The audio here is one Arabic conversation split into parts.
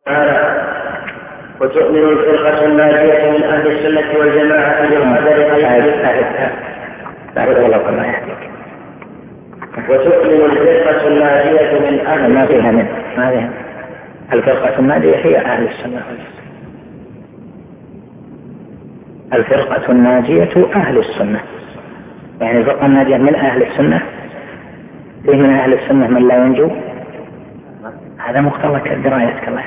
وتؤمن الفرقة الناجية من أهل السنة والجماعة بالقدر وتؤمن الفرقة الناجية من أهل ما فيها من هذه الفرقة الناجية هي أهل السنة. الفرقة الناجية أهل السنة، يعني الفرقة الناجية من أهل السنة. فيه من أهل السنة من لا ينجو، هذا مختلط درايتك الله.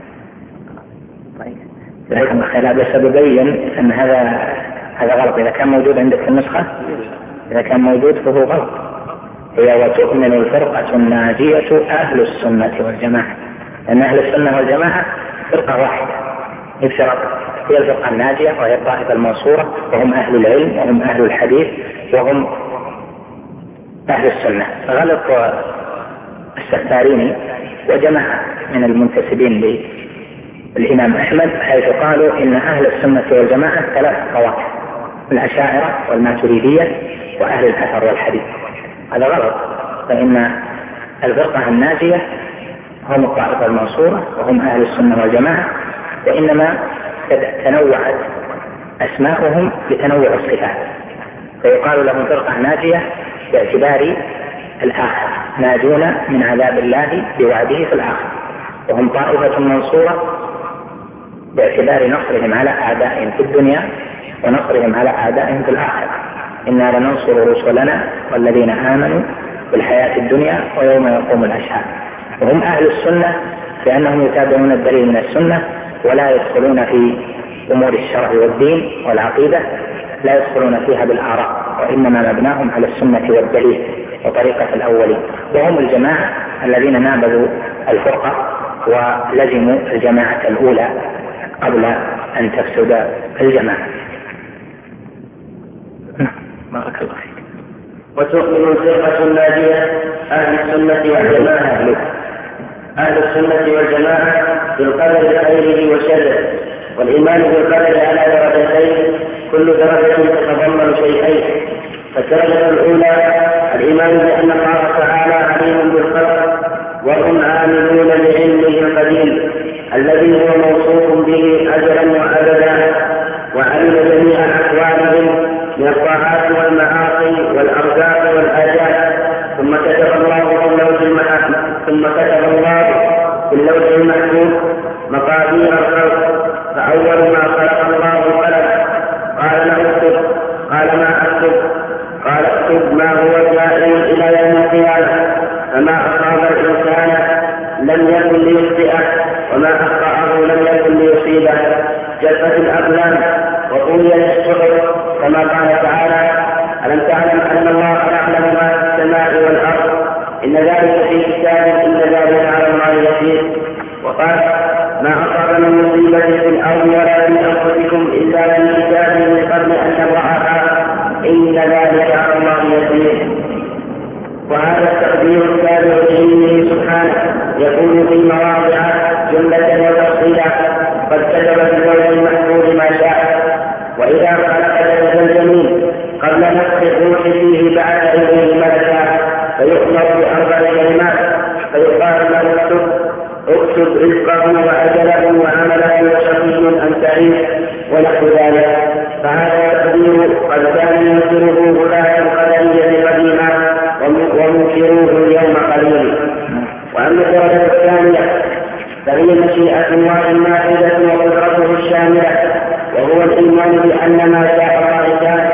لكن خلال بس ببين أن هذا غلط. إذا كان موجود عندك في النسخة، إذا كان موجود فهو غلط. هي وتؤمن الفرقة الناجية أهل السنة والجماعة، لأن أهل السنة والجماعة فرقة واحدة هي الفرقة الناجية، وهي الطائفة المنصورة، وهم أهل العلم وهم أهل الحديث وهم أهل السنة. غلط السفاريني وجماعة من المنتسبين للإمام أحمد حيث قالوا إن أهل السنة والجماعة 3 طوائف: الأشاعرة والماتريدية وأهل الأثر والحديث. هذا غلط، فإن الفرقة الناجية هم الطائفة المنصورة وهم أهل السنة والجماعة، وإنما تنوعت أسماؤهم بتنوع الصفات، فيقال لهم فرقة ناجية باعتبار الآخر، ناجون من عذاب الله بوعده في الآخر، وهم طائفة منصورة باعتبار نصرهم على أعدائهم في الدنيا ونصرهم على أعدائهم في الآخرة. إنا لننصر رسلنا والذين آمنوا في الحياة الدنيا ويوم يقوم الأشهاد. وهم أهل السنة لأنهم يتابعون الدليل من السنة ولا يدخلون في أمور الشرع والدين والعقيدة، لا يدخلون فيها بالآراء، وإنما مبناهم على السنة والدليل وطريقة الأولين. وهم الجماعة الذين نابذوا الفرقة ولزموا الجماعة الأولى قبل أن تفسد الجماعة. بارك الله فيك. وتؤمن الفرقة الناجية أهل السنة والجماعة بالقدر خيره وشره، والإيمان بالقدر على درجتين، كل درجة تتضمن شيئين. فالدرجة الأولى الإيمان بأن الله تعالى عليم بالخلق وهم عاملون بعلمه القديم الذي هو موصوف به أجلا وأبدا، وعلم جميع أحوالهم من الطاعات والمعاصي والأرزاق والآجال. ثم كتب الله في اللوح المحفوظ مقادير الخلق، فأول ما خلق الله القلم، قال له اكتب، قال ما اكتب، قال اكتب ما هو جائع إلى يوم القيامة، فما أصاب الإنسان لم يكن ليخطئه وما أخطأه لم يكن ليصيبه. جفت الأقلام وطويت الصحف، كما قال تعالى: ألم تعلم أن الله يعلم ما في السماء والأرض، إن ذلك في كتاب، إن ذلك على الله يسير. وقال: ما أصاب من مصيبة في الأرض ولا في أنفسكم إلا في كتاب من قبل أن نبرأها، إن ذلك على الله يسير. وهذا التقدير التابع لعلمه سبحانه يكون في مواضع جملة وتفصيلا، قد كتب في اللوح المحفوظ ما شاء. وإذا خلق جلد الجميل قبل نفخ الروح فيه بعد علمه ملكا، فيؤمر ب4 كلمات، فيقال له اكتب رزقه وأجله وعمله وشقي أم سعيد ونحو ذلك. فهذا التقدير قد كان ينكره غلاة القدرية قديما ومنكروه اليوم قليلا. وأما الدرجة الثانية فهي مشيئة الله النافذة وقدرته الشاملة، وهو الإيمان بأن ما شاء الله كان،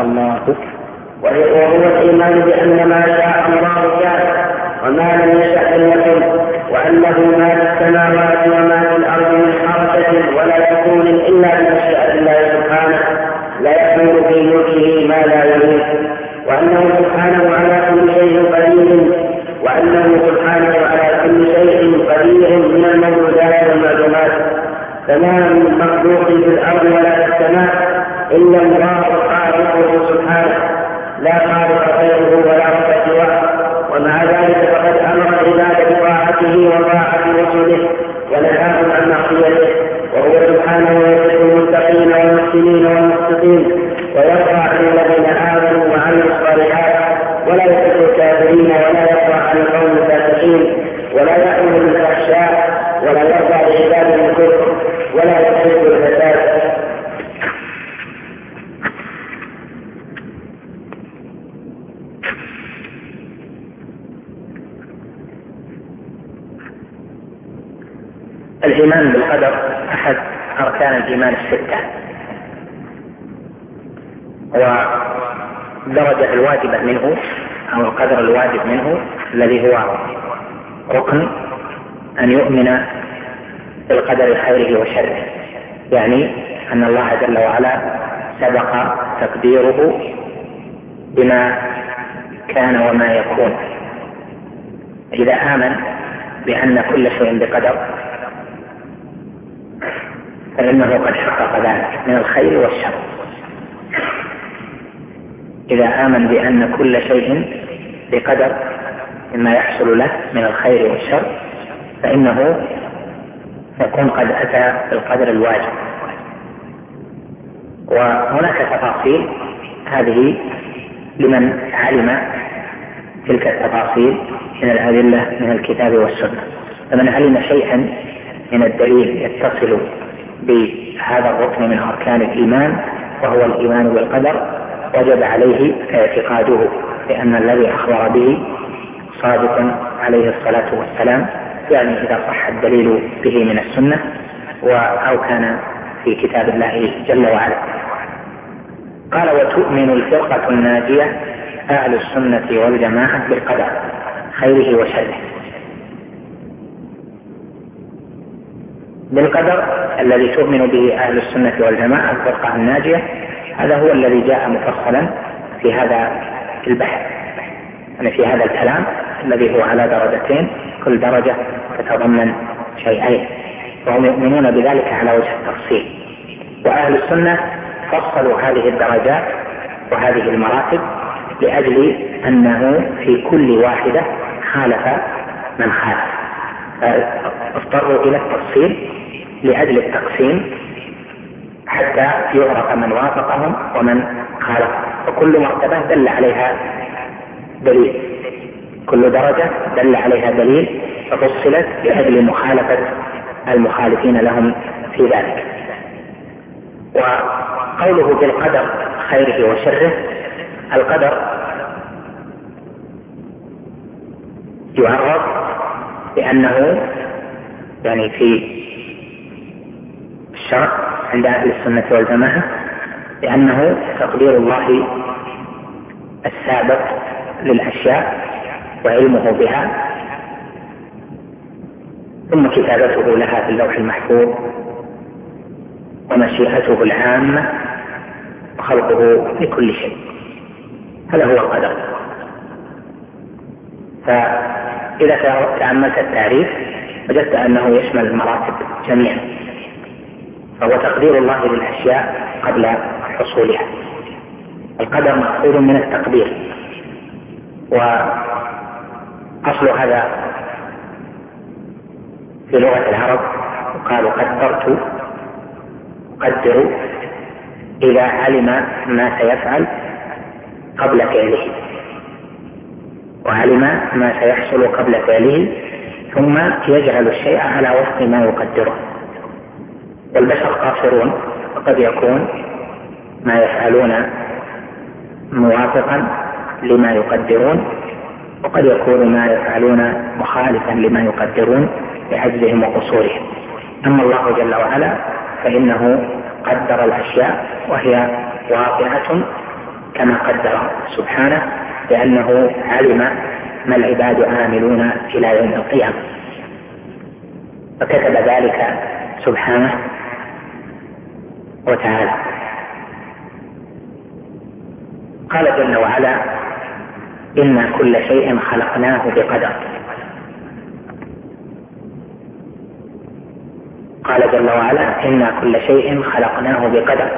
وهو الإيمان بأن ما شاء الله كان وما لم يشأ لم يكن، وأنه ما في السماوات وما في الأرض من حركة ولا تكون إلا بمشيئة الله سبحانه، لا يكون في ملكه ما لا يريد، وأنه سبحانه على كل شيء قدير، من الموجودات والمعلومات. فما من مخلوق في الأرض ولا في السماء إلا الله خالقه سبحانه، لا خالق غيره ولا رب سواه. ومع ذلك فقد أمر العباد بطاعته وطاعة رسله ونهاهم عن معصيته، وهو سبحانه يحب المتقين والمحسنين والمقسطين، ويرضى عن الذين آمنوا وعملوا الصالحات، ولا يحب الكافرين ولا يرضى عن القوم الفاسقين، ولا يأمر بالفحشاء ولا يرضى عباد الكفر ولا يحب الفساد. الإيمان بالقدر أحد أركان الإيمان الستة، والدرجة الواجبة منه أو القدر الواجب منه الذي هو ركن أن يؤمن بالقدر خيره وشره، يعني أن الله جل وعلا سبق تقديره بما كان وما يكون. إذا آمن بأن كل شيء بقدر فإنه قد حقق ذلك من الخير والشر. إذا آمن بأن كل شيء بقدر مما يحصل له من الخير والشر فإنه يكون قد أتى بالقدر الواجب. وهناك تفاصيل هذه لمن علم تلك التفاصيل من الأدلة من الكتاب والسنة. فمن علم شيئا من الدليل يتصل بهذا الركن من أركان الإيمان وهو الإيمان بالقدر وجب عليه اعتقاده بأن الذي أخبر به صادق عليه الصلاة والسلام، يعني إذا صح الدليل به من السنة أو كان في كتاب الله جل وعلا. قال: وتؤمن الفرقة الناجية أهل السنة والجماعة بالقدر خيره وشره. بالقدر الذي تؤمن به أهل السنة والجماعة الفرقة الناجية هذا هو الذي جاء مفصلا في هذا البحث، يعني في هذا الكلام الذي هو على درجتين، كل درجة تتضمن شيئين، وهم يؤمنون بذلك على وجه التفصيل. وأهل السنة فصلوا هذه الدرجات وهذه المراتب لأجل أنه في كل واحدة خالف من خالف، فاضطروا إلى التفصيل لأجل التقسيم حتى يعرف من وافقهم ومن خالف، وكل مرتبة دل عليها دليل، كل درجة دل عليها دليل ففصلت لأجل مخالفة المخالفين لهم في ذلك. وقوله بالقدر خيره وشره، القدر يعرف بأنه يعني في الشرع عند أهل السنة والجماعة بأنه تقدير الله السابق للأشياء وعلمه بها ثم كتابته لها في اللوح المحفوظ ومشيئته العامة وخلقه لكل شيء. هذا هو القدر. فإذا تأملت التعريف وجدت أنه يشمل المراتب جميعا، فهو تقدير الله للأشياء قبل حصولها. القدر مأخوذ من التقدير، وأصل هذا في لغة العرب قالوا قدرت، قدروا إذا علم ما سيفعل قبل فعله، وعلم ما سيحصل قبل فعله ثم يجعل الشيء على وفق ما يقدره. والبشر قاصرون، وقد يكون ما يفعلون موافقا لما يقدرون، وقد يكون ما يفعلون مخالفا لما يقدرون بعجزهم وقصورهم. أما الله جل وعلا فإنه قدر الأشياء وهي واقعة كما قدر سبحانه، لأنه علم ما العباد عاملون إلى يوم القيامة، فكتب ذلك سبحانه وتعالى. قال جل وعلا: إنا كل شيء خلقناه بقدر. قال جل وعلا: إنا كل شيء خلقناه بقدر.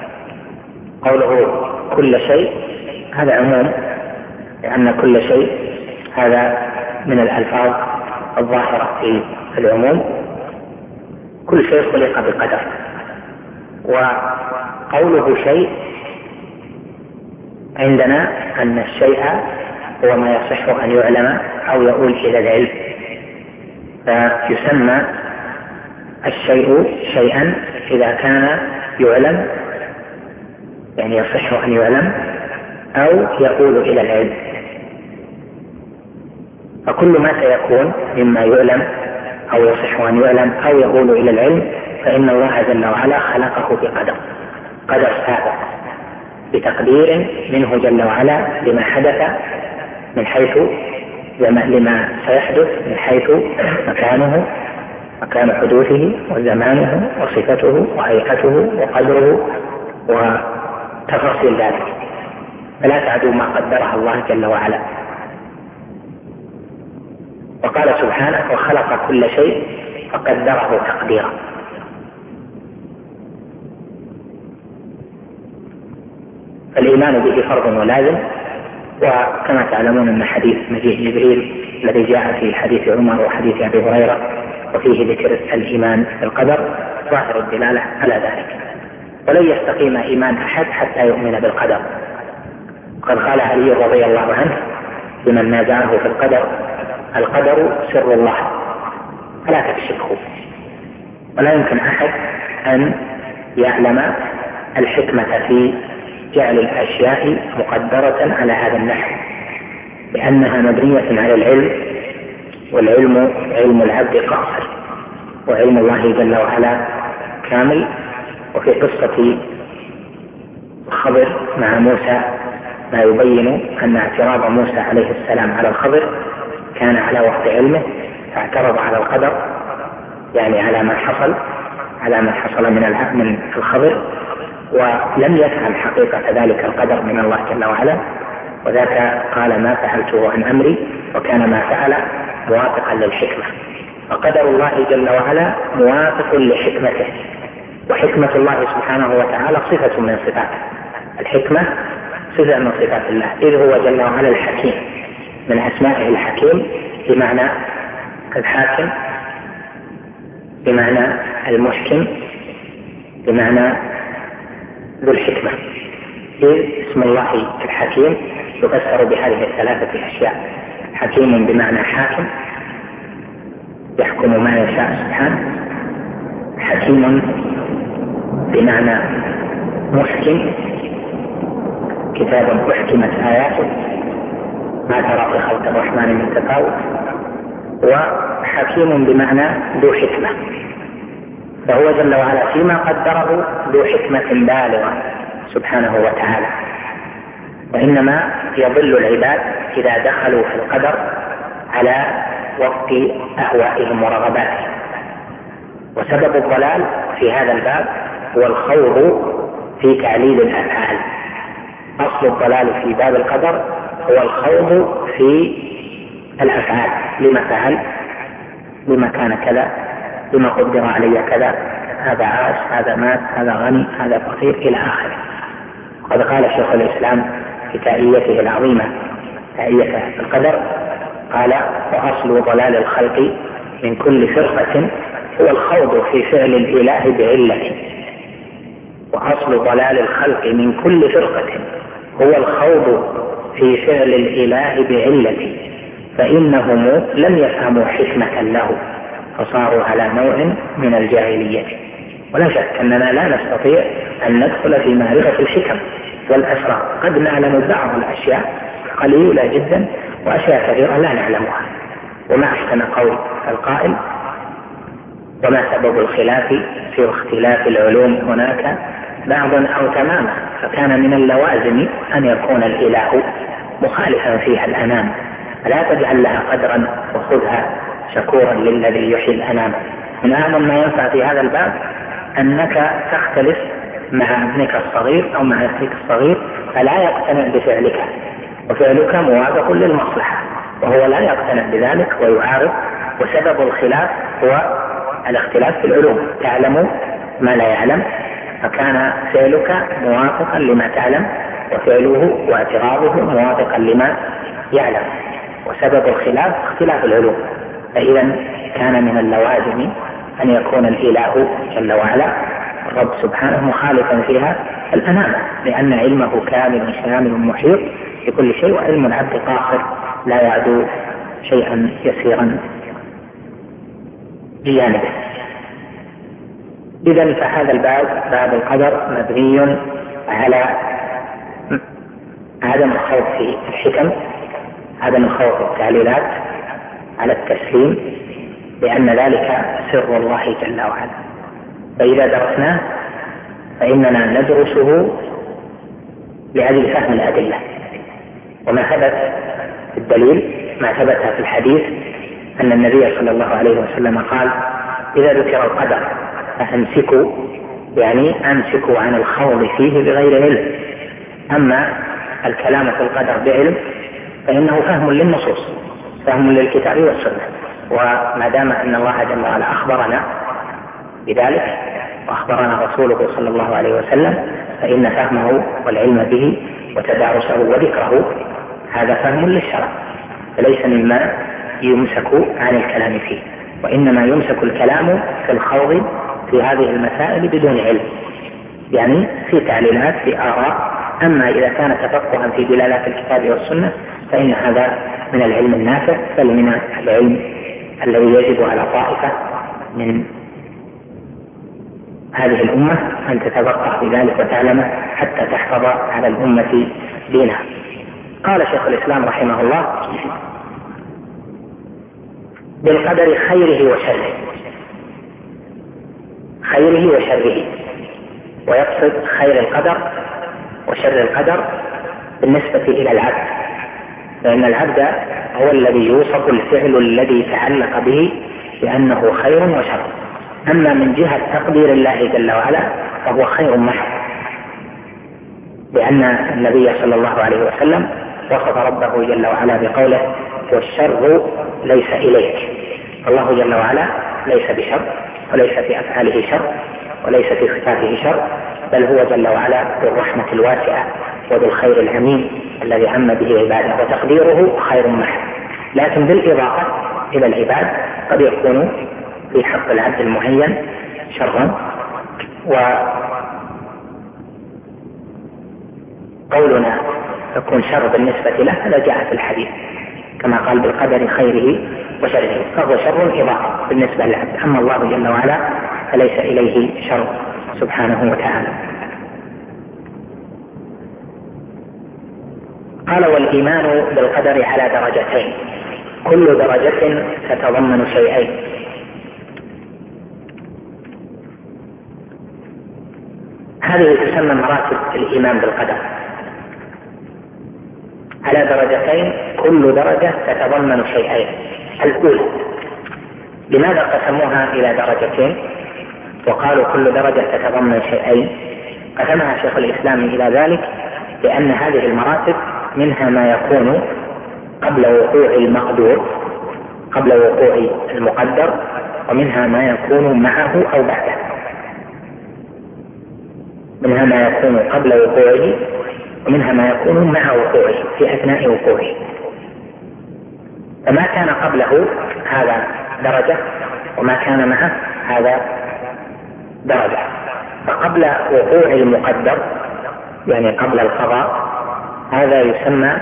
قوله كل شيء هذا عموم، لأن كل شيء هذا من الألفاظ الظاهرة في العموم، كل شيء خلق بقدر. وقوله شيء عندنا أن الشيء هو ما يصح أن يعلم أو يؤول إلى العلم، فيسمى الشيء شيئا إذا كان يعلم، يعني يصح أن يعلم أو يؤول إلى العلم. فكل ما سيكون مما يعلم أو يصح أن يعلم أو يؤول إلى العلم فإن الله جل وعلا خلقه بقدر، قدر سابق بتقدير منه جل وعلا لما حدث من حيث لما سيحدث من حيث مكانه، مكان حدوثه وزمانه وصفته وهيئته وقدره وتفاصيل ذلك، فلا تعدوا ما قدرها الله جل وعلا. وقال سبحانه: وخلق كل شيء فقدره تقديرا. فالإيمان به فرض ولازم. وكما تعلمون أن حديث مجيء جبريل الذي جاء في حديث عمر وحديث أبي هريرة وفيه ذكر الإيمان بالقدر ظاهر الدلالة على ذلك. ولن يستقيم إيمان أحد حتى يؤمن بالقدر. قد قال علي رضي الله عنه لمن نازعه في القدر: القدر سر الله فلا تكشفه. ولا يمكن أحد أن يعلم الحكمة في جعل الأشياء مقدرة على هذا النحو، لأنها مبنية على العلم، والعلم علم العبد قاصر وعلم الله جل وعلا كامل. وفي قصة الخضر مع موسى ما يبين أن اعتراض موسى عليه السلام على الخضر كان على وقت علمه، فاعترض على القدر، يعني على ما حصل من الخضر، ولم يفهم حقيقة ذلك القدر من الله جل وعلا. وذاك قال: ما فعلته عن أمري، وكان ما فعل موافقا للحكمة. فقدر الله جل وعلا موافق لحكمته، وحكمة الله سبحانه وتعالى صفة من صفاته. الحكمة صفة من صفات الله، إذ هو جل وعلا الحكيم، من أسمائه الحكيم بمعنى الحاكم، بمعنى المحكم، بمعنى ذو الحكمة. إذ اسم الله الحكيم يفسر بهذه الثلاثة أشياء: حكيم بمعنى حاكم يحكم ما يشاء سبحانه، حكيم بمعنى محكم كتاب أحكمت آياته ما ترى في خلق الرحمن من تفاوت، وحكيم بمعنى ذو حكمة. فهو جل وعلا فيما قدره ذو حكمة بالغة سبحانه وتعالى. وإنما يضل العباد إذا دخلوا في القدر على وفق أهوائهم ورغباتهم. وسبب الضلال في هذا الباب هو الخوض في تعليل الأفعال. أصل الضلال في باب القدر هو الخوض في الأفعال: لما فعل، لما كان كذا، لما قدر علي كذا، هذا عاش، هذا مات، هذا غني، هذا فقير، إلى آخره. وقد قال شيخ الإسلام في تائيته العظيمة، تائية القدر، قال: وأصل ضلال الخلق من كل فرقة هو الخوض في فعل الإله بعلة. وأصل ضلال الخلق من كل فرقة هو الخوض في فعل الإله بعلة، فإنهم لم يفهموا حكمة له فصاروا على نوع من الجاهلية. ولا شك أننا لا نستطيع أن ندخل في معرفة الحكم والأسرار، قد نعلم بعض الأشياء قليلة جدا وأشياء كثيرة لا نعلمها. وما أحسن قول القائل: وما سبب الخلاف في اختلاف العلوم هناك بعض أو تماما، فكان من اللوازم أن يكون الإله مخالفا فيها الأنام، فلا تجعل لها قدرا وخذها شكورا للذي يحيي الأنام. من أعظم ما ينفع في هذا الباب أنك تختلف مع ابنك الصغير أو مع أخيك الصغير فلا يقتنع بفعلك، وفعلك موافق للمصلحة، وهو لا يقتنع بذلك ويعارض. وسبب الخلاف هو الاختلاف في العلوم، تعلم ما لا يعلم، فكان فعلك موافقا لما تعلم، وفعله واعتراضه موافقا لما يعلم. وسبب الخلاف اختلاف العلوم. فإذا كان من اللوازم أن يكون الإله جل وعلا الرب سبحانه مخالفا فيها الأنام، لأن علمه كامل شامل محيط بكل شيء، وعلم العبد قاصر لا يعدو شيئا يسيرا بجانبه. إذن فهذا الباب، باب القدر، مبني على عدم الخوض في الحكم، عدم الخوض في التعليلات، على التسليم بأن ذلك سر الله جل وعلا. فإذا درسناه فإننا ندرسه لأجل فهم الأدلة، وما ثبت في الدليل ما ثبت في الحديث أن النبي صلى الله عليه وسلم قال: إذا ذكر القدر فأمسكوا، يعني أمسكوا عن الخوض فيه بغير علم. أما الكلام في القدر بعلم فإنه فهم للنصوص، فهم للكتاب والسنة، وما دام أن الله جل وعلا أخبرنا بذلك وأخبرنا رسوله صلى الله عليه وسلم فإن فهمه والعلم به وتدارسه وذكره هذا فهم للشرع، فليس مما يمسك عن الكلام فيه، وإنما يمسك الكلام في الخوض في هذه المسائل بدون علم، يعني في تعليلات، في آراء. أما إذا كان تفقها في دلالات الكتاب والسنة فإن هذا من العلم النافع، بل من العلم الذي يجب على طائفة من هذه الأمة أن تتفقه في ذلك وتعلمه حتى تحفظ على الأمة دينها. قال شيخ الإسلام رحمه الله: بالقدر خيره وشره، خيره وشره، ويقصد خير القدر وشر القدر بالنسبة إلى العبد، لأن العبد هو الذي يوصف الفعل الذي تعلق به بأنه خير وشر. أما من جهة تقدير الله جل وعلا فهو خير محض، لأن النبي صلى الله عليه وسلم وصف ربه جل وعلا بقوله: والشر ليس إليك. الله جل وعلا ليس بشر، وليس في أفعاله شر، وليس في صفاته شر، بل هو جل وعلا ذو الرحمة الواسعة وذو الخير العميم الذي عم به عباده، وتقديره خير محض. لكن بالإضافة إلى العباد قد يكون في حق العبد المعين شرا، وقولنا يكون شر بالنسبة له هذا جاء في الحديث كما قال: بالقدر خيره وشره، فهو شر إضافة بالنسبة للعبد. أما الله جل وعلا فليس إليه شر سبحانه وتعالى. قال: والإيمان بالقدر على درجتين، كل درجة تتضمن شيئين. هذه تسمى مراتب الإيمان بالقدر على درجتين، كل درجة تتضمن شيئين. الأولى، لماذا قسموها إلى درجتين وقالوا كل درجة تتضمن شيئين؟ قسمها شيخ الإسلام إلى ذلك لأن هذه المراتب منها ما يكون قبل وقوع المقدور، قبل وقوع المقدر، ومنها ما يكون معه أو بعده. منها ما يكون قبل وقوعه، ومنها ما يكون مع وقوعه في أثناء وقوعه. فما كان قبله هذا درجة، وما كان معه هذا درجة. فقبل وقوع المقدر يعني قبل القضاء هذا يسمى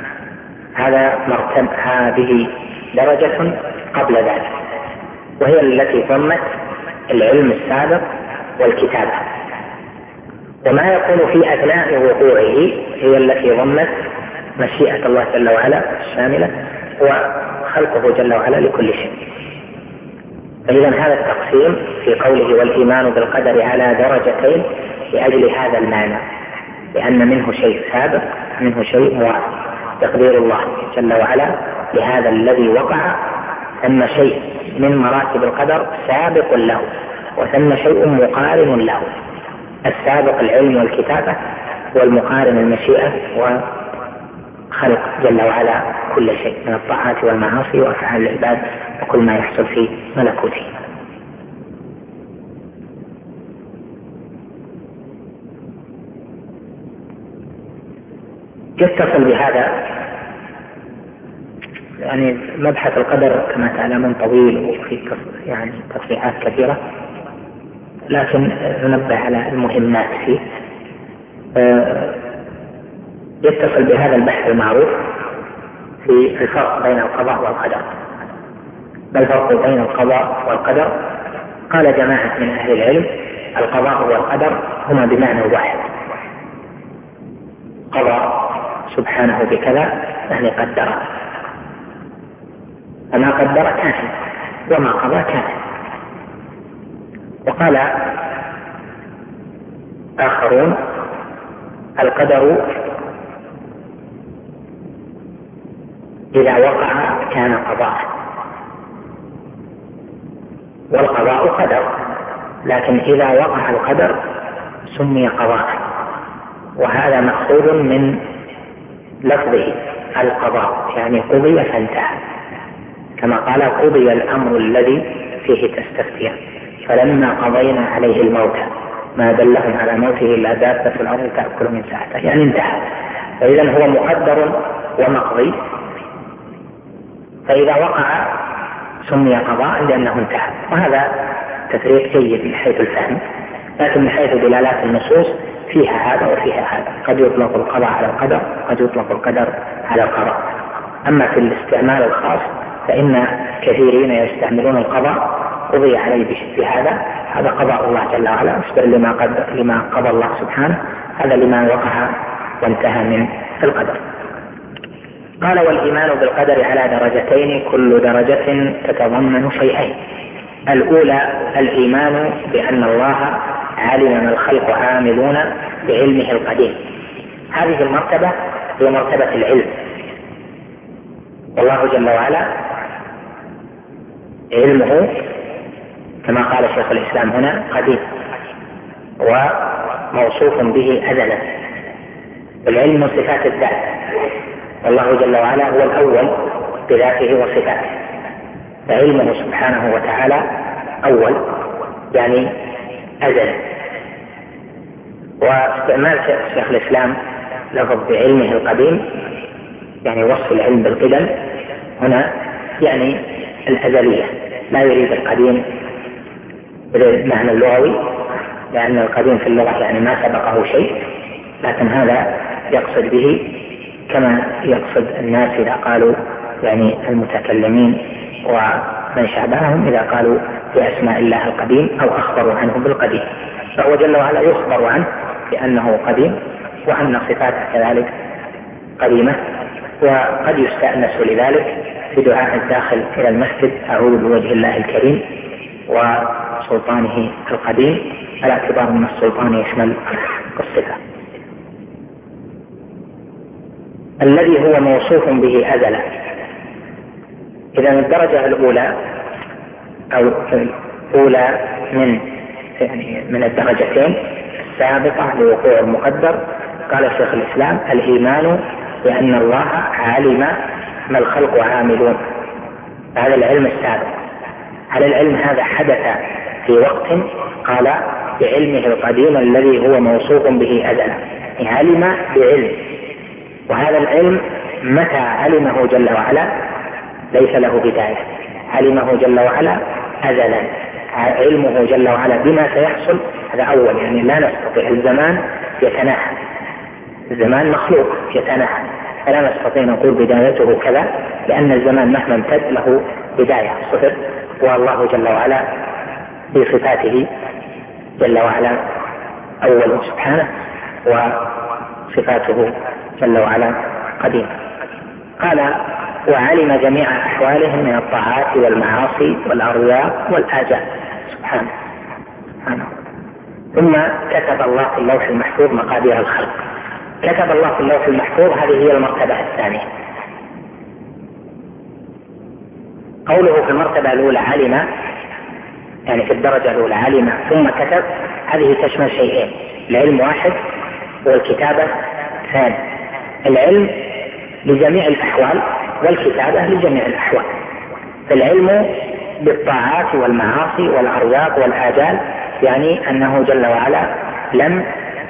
هذه درجة قبل ذلك، وهي التي ضمت العلم السابق والكتابة. وما يكون في أثناء وقوعه هي التي ضمت مشيئة الله جل وعلا الشاملة وخلقه جل وعلا لكل شيء. فإذا هذا التقسيم في قوله والإيمان بالقدر على درجتين لأجل هذا المعنى، لأن منه شيء سابق منه شيء موافق. تقدير الله جل وعلا لهذا الذي وقع، ثم شيء من مراتب القدر سابق له، وثم شيء مقارن له. السابق العلم والكتابة، والمقارن المشيئة وخلق جل وعلا كل شيء من الطاعات والمعاصي وأفعال العباد وكل ما يحصل في ملكوته. يتصل بهذا يعني مبحث القدر كما تعلمون طويل وفي يعني تصريحات كثيرة، لكن ننبه على المهمات فيه. يتصل بهذا البحث المعروف في الفرق بين القضاء والقدر. ما الفرق بين القضاء والقدر؟ قال جماعة من أهل العلم القضاء والقدر هما بمعنى واحد. قضى سبحانه بكذا يعني قدر، فما قدر كان وما قضى كان. وقال آخرون القدر إذا وقع كان قضاء، والقضاء قدر، لكن إذا وقع القدر سمي قضاء، وهذا مأخوذ من لفظه القضاء، يعني قضي فانتهى، كما قال قضي الأمر الذي فيه تستفتيان فلما قضينا عليه الموت ما دلهم على موته إلا دابة الأرض تأكل من ساعته، يعني انتهى. فإذا هو مقدر ومقضي، فإذا وقع سمي قضاء لأنه انتهى. وهذا تفريق جيد من حيث الفهم، لكن من حيث دلالات النصوص فيها هذا وفيها هذا، قد يطلق القضاء على القدر، قد يطلق القدر على القضاء. أما في الاستعمال الخاص فإن كثيرين يستعملون القضاء قضي عليه هذا قضاء الله جل وعلا، لما قضى الله سبحانه، هذا لما وقع وانتهى من القدر. قال والإيمان بالقدر على درجتين، كل درجة تتضمن شيئين. الأولى الإيمان بأن الله علم ما الخلق عاملون بعلمه القديم، هذه المرتبة هي مرتبة العلم، والله جل وعلا علمه كما قال شيخ الإسلام هنا قديم وموصوف به أزلا. العلم من صفات الذات، والله جل وعلا هو الأول بذاته وصفاته، فعلمه سبحانه وتعالى أول يعني أزل. واستعمال شيخ الإسلام لفظ بعلمه القديم يعني وصف العلم بالقدم هنا يعني الأزلية، لا يريد القديم بالمعنى اللغوي، لأن القديم في اللغة يعني ما سبقه شيء، لكن هذا يقصد به كما يقصد الناس إذا قالوا يعني المتكلمين ومن شابههم إذا قالوا بأسماء الله القديم أو أخبروا عنه بالقديم، فهو جل وعلا يخبر عنه بأنه قديم وأن صفاته كذلك قديمة. وقد يستأنس لذلك بدعاء الداخل إلى المسجد أعوذ بوجه الله الكريم وسلطانه القديم، على اعتبار أن السلطان يشمل الصفة. الذي هو موصوف به أزلا. إذا الدرجة الأولى أو الأولى من الدرجتين السابقة لوقوع المقدر، قال شيخ الإسلام الإيمان بأن الله علم ما الخلق عاملون، هذا العلم السابق. هذا العلم هذا حدث في وقت قال بعلمه القديم الذي هو موصوف به أزلا، علم بعلم، وهذا العلم متى علمه جل وعلا ليس له بداية، علمه جل وعلا أزلا، علمه جل وعلا بما سيحصل هذا أول، يعني لا نستطيع، الزمان يتناهى، الزمان مخلوق يتناهى، فلا نستطيع نقول بدايته كذا، لأن الزمان مهما امتد له بداية صفر، والله جل وعلا بصفاته جل وعلا أول سبحانه وصفاته جل وعلا قديم. قال وعلم جميع أحوالهم من الطاعات والمعاصي والأرياء والآجال سبحانه. ثم كتب الله في اللوح المحفوظ مقادير الخلق. كتب الله في اللوح المحفوظ، هذه هي المرتبة الثانية. قوله في المرتبة الأولى علم، يعني في الدرجة الأولى علم ثم كتب، هذه تشمل شيئين، العلم واحد والكتابة ثاني. العلم لجميع الأحوال والكتابة لجميع الأحوال. فالعلم بالطاعات والمعاصي والأرزاق والآجال، يعني أنه جل وعلا لم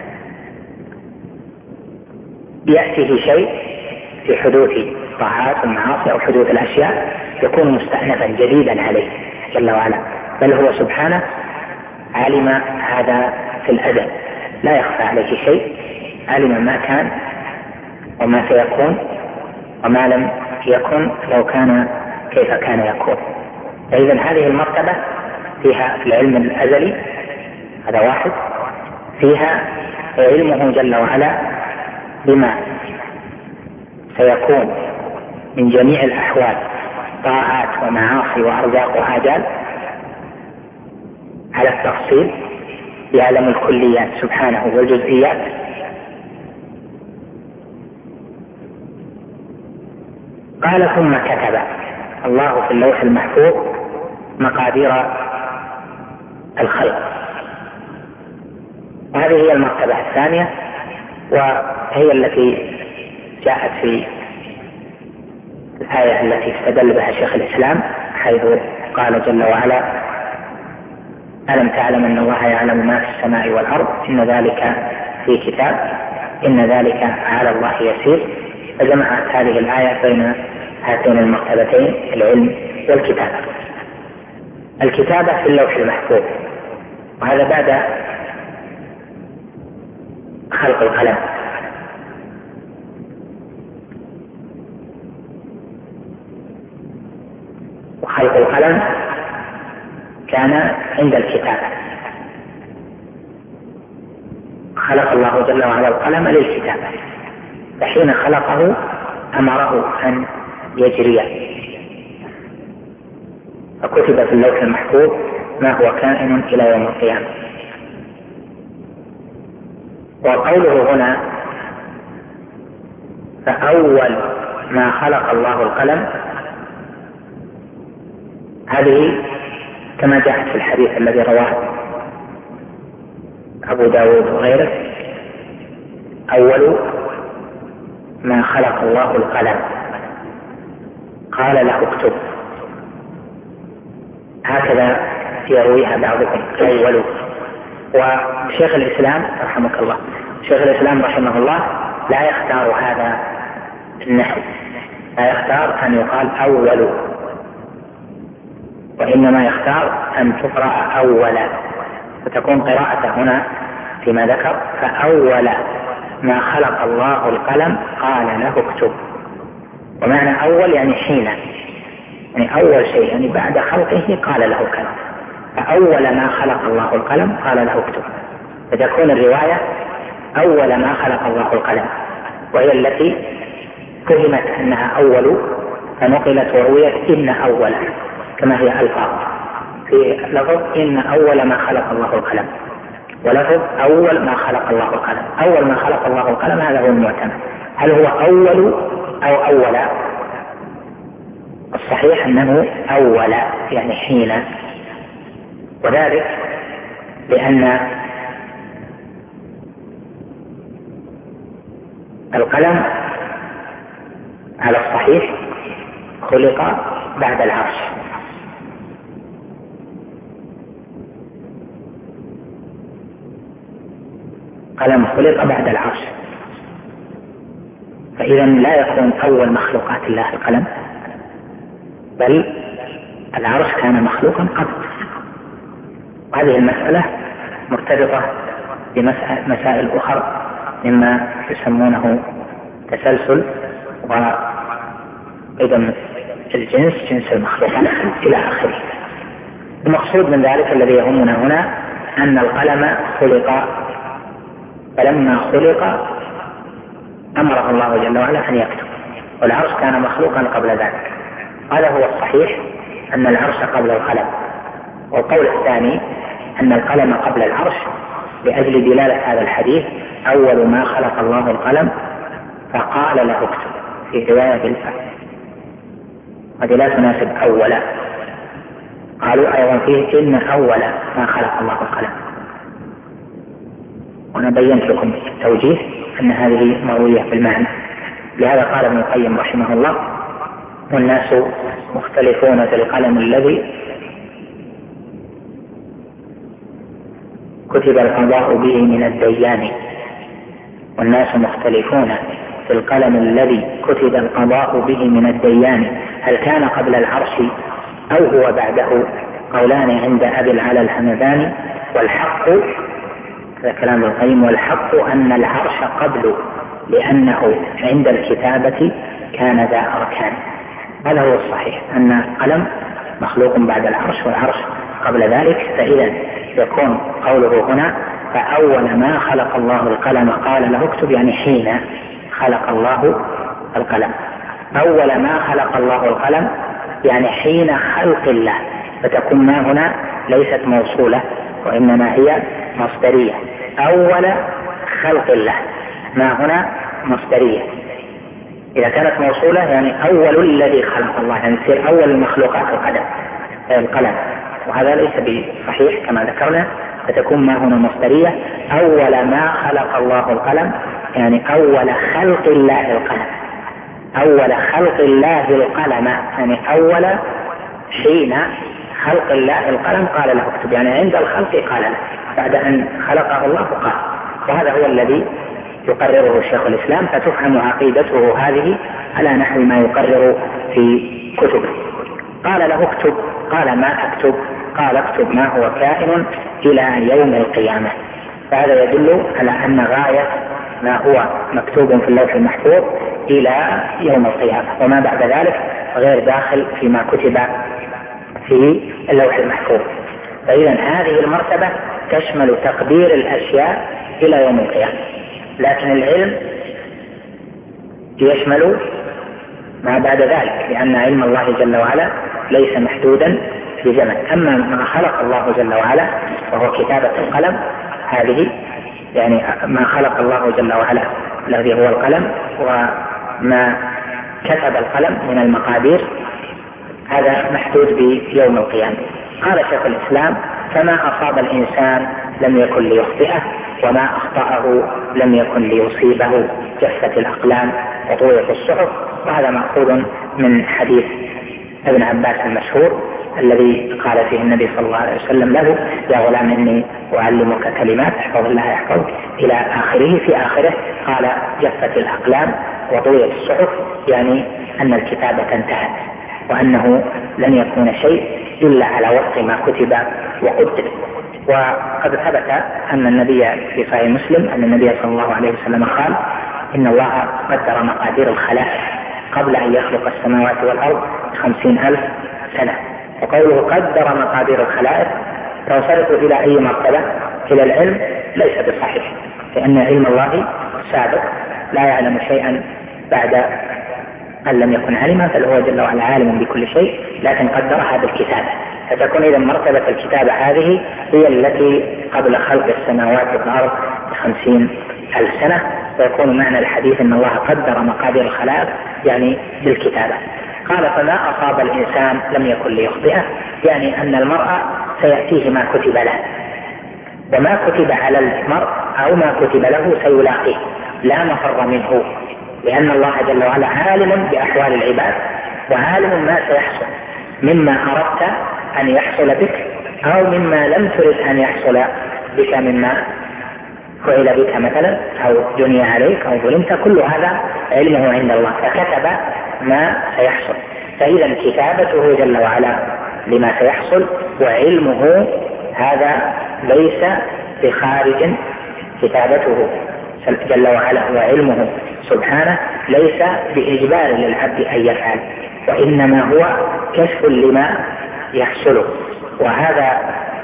يأته شيء في حدوث الطاعات والمعاصي أو حدوث الأشياء يكون مستأنفا جديدا عليه جل وعلا، بل هو سبحانه علم هذا في الأزل، لا يخفى عليه شيء، علم ما كان وما سيكون وما لم يكن لو كان كيف كان يكون. فإذا هذه المرتبة فيها العلم الأزلي هذا واحد. فيها علمه جل وعلا بما سيكون من جميع الأحوال، طاعات ومعاصي وأرزاق وآجال، على التفصيل، يعلم الكليات سبحانه والجزئيات. قال ثم كتب الله في اللوح المحفوظ مقادير الخلق. وهذه هي المرتبة الثانية، وهي التي جاءت في الآية التي استدل بها شيخ الإسلام، حيث قال جل وعلا: ألم تعلم أن الله يعلم ما في السماء والأرض إن ذلك في كتاب إن ذلك على الله يسير. فجمعت هذه الآية بين هاتين المرتبتين، العلم والكتابة. الكتابة في اللوح المحفوظ، وهذا بعد خلق القلم. وخلق القلم كان عند الكتابة، خلق الله جل وعلا القلم للكتابة، فحين خلقه أمره أن يجري، فكتب في اللوح المحفوظ ما هو كائن إلى يوم القيامة. وقوله هنا فأول ما خلق الله القلم، هذه كما جاءت في الحديث الذي رواه أبو داود وغيره: أول ما خلق الله القلم قال له اكتب. هكذا يرويها بعضكم أول. وشيخ الإسلام رحمك الله، شيخ الإسلام رحمه الله لا يختار هذا النحو، لا يختار أن يقال أول، وإنما يختار أن تقرأ أولا، فتكون قراءته هنا فيما ذكر فأول ما خلق الله القلم قال له اكتب. ومعنى أول يعني حين، يعني أول شيء، يعني بعد خلقه قال له كذا، فأول ما خلق الله القلم قال له اكتب. فتكون الرواية أول ما خلق الله القلم، وهي التي فهمت أنها أول فنقلت ورويت إن أول، كما هي ألفاظ في لفظ إن أول ما خلق الله القلم، ولفظ أول ما خلق الله القلم. أول ما خلق الله القلم هذا هو المعتمد. هل هو أول أو أولا؟ الصحيح أنه أول يعني حين، وذلك لأن القلم على الصحيح خلق بعد العرش، قلم خلق بعد العرش، فإذا لا يكون أول مخلوقات الله القلم، بل العرش كان مخلوقا قبل. وهذه المسألة مرتبطة بمسائل أخرى مما يسمونه تسلسل وقدم الجنس، جنس المخلوقات إلى آخره. المقصود من ذلك الذي يهمنا هنا أن القلم خلق، فلما خلق أمره الله جل وعلا أن يكتب، والعرش كان مخلوقا قبل ذلك. هذا هو الصحيح، أن العرش قبل القلم. والقول الثاني أن القلم قبل العرش لأجل دلالة هذا الحديث أول ما خلق الله القلم فقال له اكتب، في رواية بالفعل، هذه لا تناسب أولا. قالوا أيضا فيه إن أول ما خلق الله القلم، وأنا بينت لكم التوجيه أن هذه مروية بالمعنى. لهذا قال ابن القيم رحمه الله: والناس مختلفون في القلم الذي كتب القضاء به من الديان. والناس مختلفون في القلم الذي كتب القضاء به من الديان، هل كان قبل العرش أو هو بعده؟ قولان عند أبي العلا الهمداني، والحق، هذا كلام ابن القيم، والحق أن العرش قبل، لأنه عند الكتابة كان ذا أركان. هذا هو الصحيح، أن القلم مخلوق بعد العرش والعرش قبل ذلك. فإذا يكون قوله هنا فأول ما خلق الله القلم قال له اكتب، يعني حين خلق الله القلم. أول ما خلق الله القلم يعني حين خلق الله، فتكون ما هنا ليست موصولة وإنما هي مصدرية. أول خلق الله، ما هنا مصدرية. إذا كانت موصولة يعني أول الذي خلق الله، يعني يصير أول المخلوقات القلم، وهذا ليس بصحيح كما ذكرنا، فتكون ما هنا مصدرية. أول ما خلق الله القلم يعني أول خلق الله القلم، أول خلق الله القلم، يعني أول حين خلق الله القلم قال له اكتب، يعني عند الخلق قال له، بعد أن خلقه الله قال. وهذا هو الذي يقرره شيخ الإسلام، فتفهم عقيدته هذه على نحو ما يقرر في كتبه. قال له اكتب، قال ما أكتب؟ قال اكتب ما هو كائن إلى يوم القيامة. فهذا يدل على أن غاية ما هو مكتوب في اللوح المحفوظ إلى يوم القيامة، وما بعد ذلك غير داخل فيما كتب في اللوح المحفوظ. فإذا هذه المرتبة تشمل تقدير الأشياء إلى يوم القيامة، لكن العلم يشمل ما بعد ذلك، لأن علم الله جل وعلا ليس محدودا بزمن. أما ما خلق الله جل وعلا وهو كتابة القلم، هذه يعني ما خلق الله جل وعلا الذي هو القلم، وما كتب القلم من المقادير، هذا محدود بيوم القيامة. قال شيخ الإسلام فما أصاب الإنسان لم يكن ليخطئه، وما أخطأه لم يكن ليصيبه، جفت الأقلام وطويت الصحف. وهذا مأخوذ من حديث ابن عباس المشهور الذي قال فيه النبي صلى الله عليه وسلم له يا غلام إني أعلمك كلمات احفظ الله يحفظك إلى آخره. في آخره قال جفت الأقلام وطويت الصحف، يعني أن الكتابة انتهت، وأنه لن يكون شيء إلا على وفق ما كتب وقدر. وقد ثبت أن النبي في صحيح مسلم أن النبي صلى الله عليه وسلم قال إن الله قدر مقادير الخلائق قبل أن يخلق السماوات والأرض 50,000 سنة. وقوله قدر مقادير الخلائق تنصرف إلى أي مرتبة؟ إلى العلم؟ ليس بصحيح، لأن علم الله سابق لا يعلم شيئا بعد أن لم يكن علما، بل هو جل وعلا عالم بكل شيء، لكن قدرها بالكتابة. فتكون إذا مرتبة الكتابة هذه هي التي قبل خلق السماوات والأرض 50,000 سنة. ويكون معنى الحديث أن الله قدر مقادير الخلائق يعني بالكتابة. قال فما أصاب الإنسان لم يكن ليخطئه، يعني أن المرء سيأتيه ما كتب له، وما كتب على المرء أو ما كتب له سيلاقيه لا مفر منه، لأن الله جل وعلا عالم بأحوال العباد وعالم ما سيحصل مما أردت أن يحصل بك أو مما لم ترد أن يحصل بك، مما فعل بك مثلا أو جني عليك أو ظلمت، كل هذا علمه عند الله، فكتب ما سيحصل. فإذا كتابته جل وعلا لما سيحصل وعلمه هذا ليس بخارج، كتابته جل وعلا وعلمه سبحانه ليس بإجبار للعبد أن يفعل، وإنما هو كشف لما يحصل. وهذا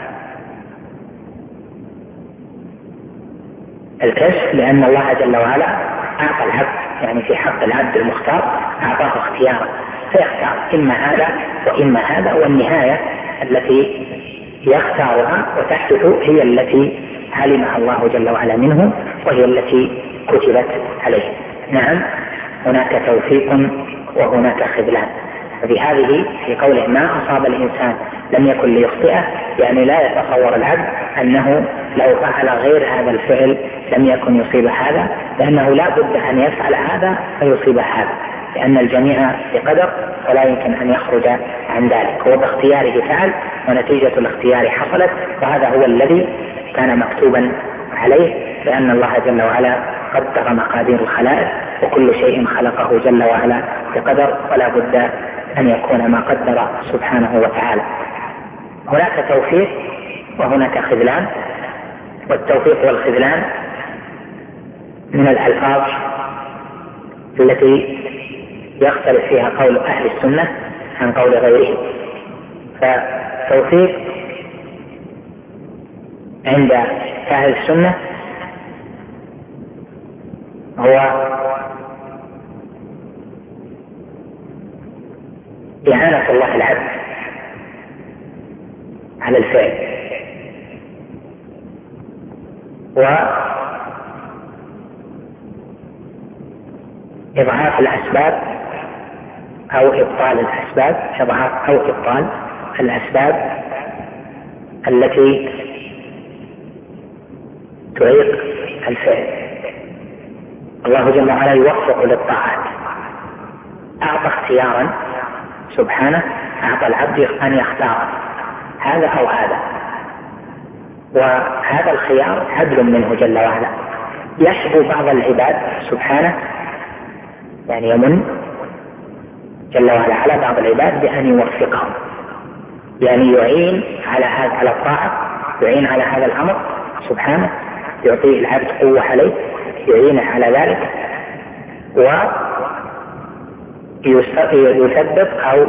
الكشف لأن الله جل وعلا أعطى العبد، يعني في حق العبد المختار أعطاه اختيارا، فيختار إما هذا وإما هذا، والنهاية التي يختارها وتحدث هي التي علمها الله جل وعلا منه، وهي التي كتبت عليه. نعم هناك توفيق وهناك خذلان. ففي هذه في قوله ما أصاب الإنسان لم يكن ليخطئه، يعني لا يتصور العبد أنه لو فعل غير هذا الفعل لم يكن يصيب هذا، لأنه لا بد أن يفعل هذا فيصيب هذا، لأن الجميع بقدر ولا يمكن أن يخرج عن ذلك. هو باختياره فعل ونتيجة الاختيار حصلت، وهذا هو الذي كان مكتوبا عليه، لأن الله جل وعلا قدر مقادير الخلائق، وكل شيء خلقه جل وعلا بقدر، ولا بد أن يكون ما قدر سبحانه وتعالى. هناك توفيق وهناك خذلان، والتوفيق والخذلان من الألفاظ التي يختلف فيها قول أهل السنة عن قول غيرهم. فالتوفيق عند أهل السنة هو إعانة الله العبد على الفعل وإضعاف الأسباب أو إبطال الأسباب، إضعاف أو إبطال الأسباب التي تعيق الفعل. الله جل وعلا يوفق للطاعات، أعطى اختيارا سبحانه، أعطى العبد أن يختار هذا أو هذا، وهذا الخيار عدل منه جل وعلا. يحب بعض العباد سبحانه، يعني يمن جل وعلا على بعض العباد بأن يوفقهم، يعني يعين على الطاعة، يعين على هذا الأمر سبحانه، يعطيه العبد قوة عليه، يعينه على ذلك، ويثبت أو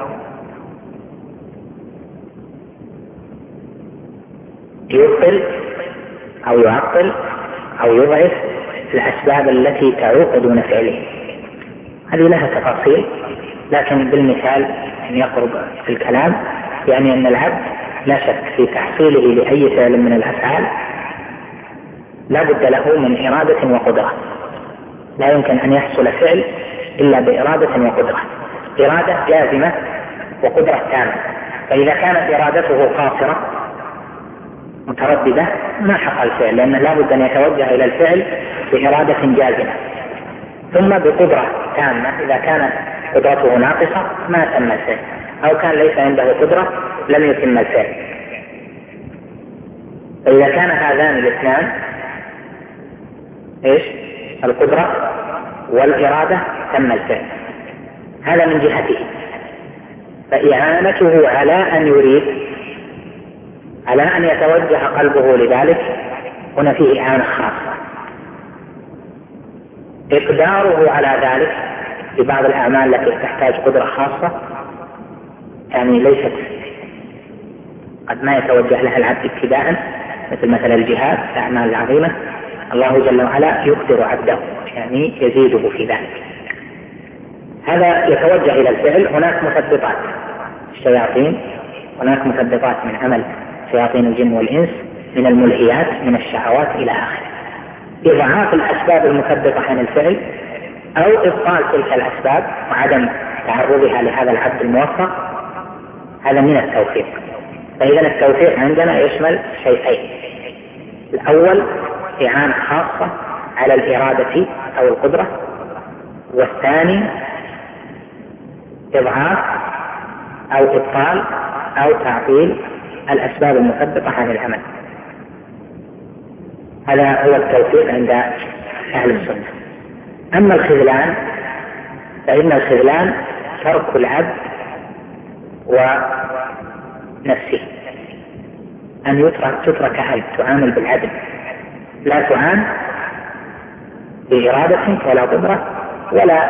يبطل أو يعطل أو يضعف الأسباب التي تعوق دون فعله. هذه لها تفاصيل، لكن بالمثال أن يقرب في الكلام، يعني أن العبد لا شك في تحصيله لأي فعل من الأفعال لا بد له من إرادة وقدرة، لا يمكن أن يحصل فعل إلا بإرادة وقدرة، إرادة جازمة وقدرة تامة. فإذا كانت إرادته قاصرة مترددة ما حصل الفعل، لأنه لا بد أن يتوجه إلى الفعل بإرادة جازمة، ثم بقدرة تامة. إذا كانت قدرته ناقصة ما تم الفعل، أو كان ليس عنده قدرة لم يتم الفعل. فإذا كان هذان الاثنان القدرة والإرادة تم الفعل، هذا من جهته. فإعانته على أن يريد، على أن يتوجه قلبه لذلك، هنا فيه إعانة خاصة. إقداره على ذلك لبعض الأعمال التي تحتاج قدرة خاصة، يعني ليست قد ما يتوجه لها العبد ابتداء، مثل مثلا الجهاد، الأعمال العظيمة الله جل وعلا يقدر عبده، يعني يزيده في ذلك. هذا يتوجه إلى الفعل. هناك مثبطات الشياطين، هناك مثبطات من عمل شياطين الجن والإنس من الملهيات من الشهوات إلى آخره. إضعاف الأسباب المثبطة عن الفعل أو إبطال تلك الأسباب وعدم تعرضها لهذا العبد الموفق، هذا من التوفيق. فإذا التوفيق عندنا يشمل شيئين: الأول إعانة خاصة على الإرادة أو القدرة، والثاني إضعاف أو إبطال أو تعطيل الأسباب المثبطة عن العمل. هذا هو التوفيق عند أهل السنة. أما الخذلان فإن الخذلان ترك العبد ونفسه، أن تترك أن تعامل بالعدل، لا تعان بإرادة ولا قدرة، ولا